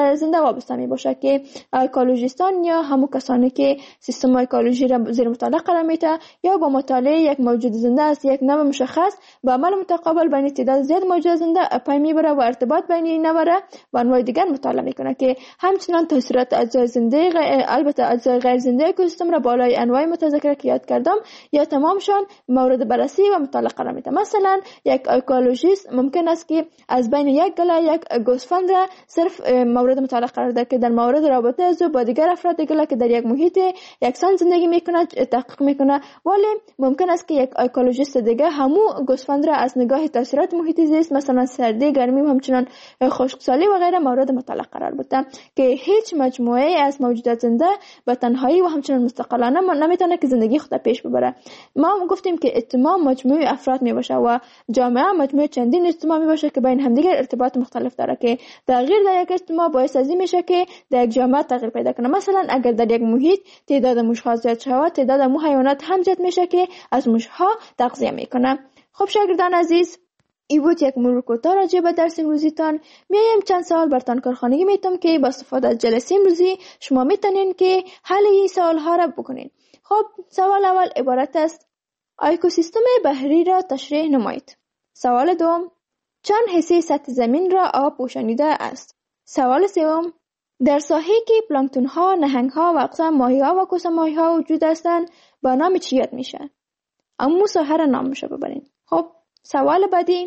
غیر زنده وابسته می باشه که اکولوژیستان یا همون کسانی که سیستم اکولوژی را زیر مطالعه قرار میده یا با مطالعه یک موجود زنده است یک نوع مشخص با عمل متقابل بین تعداد زیاد موجود زنده پی میبره و ارتباط بین این نوع را با انواع دیگر مطالعه میکنه که همچنان تاثیرات اجزای زنده البته اجزای غیر زنده اکوسیستم را بالای انواع متذکره که یاد کردم یا تمامشان مورد بررسی و مطالعه قرار میده. مثلا یک اکولوژیست ممکن است که از بین یک گله یک گوسفند را صرف مورد مطالعه قرار ده که در مورد رابطه از با دیگر افراد گله که در یک محیط یکسان زندگی میکنه تحقیق میکنه، ولی ممکن است که یک اکولوژیست دیگه همو گوسفند را از نگاه تاثیرات محیط زیست مثلا سردی، گرمی و همچنان خشکسالی و غیره مورد مطالعه قرار بده که هیچ مجموعه از موجودات زنده به تنهایی و همچنان مستقلانه نمیتونه که زندگی خود پیش ببره. ما گفتیم که اجتماع مجموعه افراد میباشه و جامعه مجموعه چندین اجتماع میباشه که بین همدیگر ارتباط مختلف داره که تغییر در یک اجتماع باعث از این میشه که در یک جامعه تغییر پیدا کنه. مثلا اگر در یک محیط تعداد موش‌ها زیاد شود، تعداد حیوانات هم زیاد میشه که از موش‌ها تغذیه میکنه. خب شاگردان عزیز، این بود یک مرور کوتاه راجع به درس امروزیتان. میایم چند سوال برتان کارخانگی میتونم که با استفاده از جلسه امروزی شما میتونین که حل این سوال ها را بکنین. خب سوال اول عبارت است: اکوسیستم بحری را تشریح نمایید. سوال دوم: چند حصه سطح زمین را آب پوشانیده است؟ سوال سوم: در ساحه‌ای که پلانکتون ها، نهنگ ها و اقسام ماهی ها و کوسه ماهی ها وجود هستند با نام چی یاد میشه؟ اما ساحه را نام میشه ببرین. خب سوال بعدی: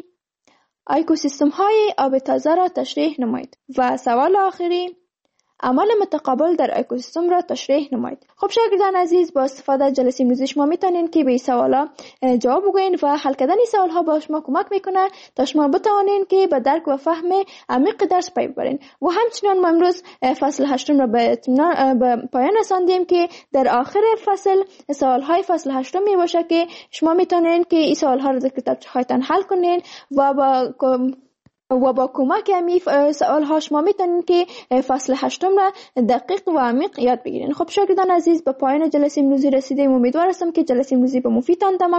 اکوسیستم های آب تازه را تشریح نمایید. و سوال آخری: عمل متقابل در اکوسیستم را تشریح نمایید. خب شاگردان عزیز، با استفاده از جلسه امروزی شما میتونین که به این سوالا جواب بگوین و حل کردن این سوال ها با شما کمک میکنه تا شما بتوانین که به درک و فهم عمیق درس پی ببرین. و همچنان ما امروز فصل 8 را به پایان رساندیم که در آخر فصل سوال های فصل 8 می باشه که شما میتونین که این سوال ها را در کتابچه هایتان حل کنین و با کمک همین سوال ها شما میتونین که فصل 8 را دقیق و عمیق یاد بگیرین. خب شاگردان عزیز، به پایان جلسه امروزی رسیدیم. امیدوار هستم که جلسه امروزی به مفیدتان تمام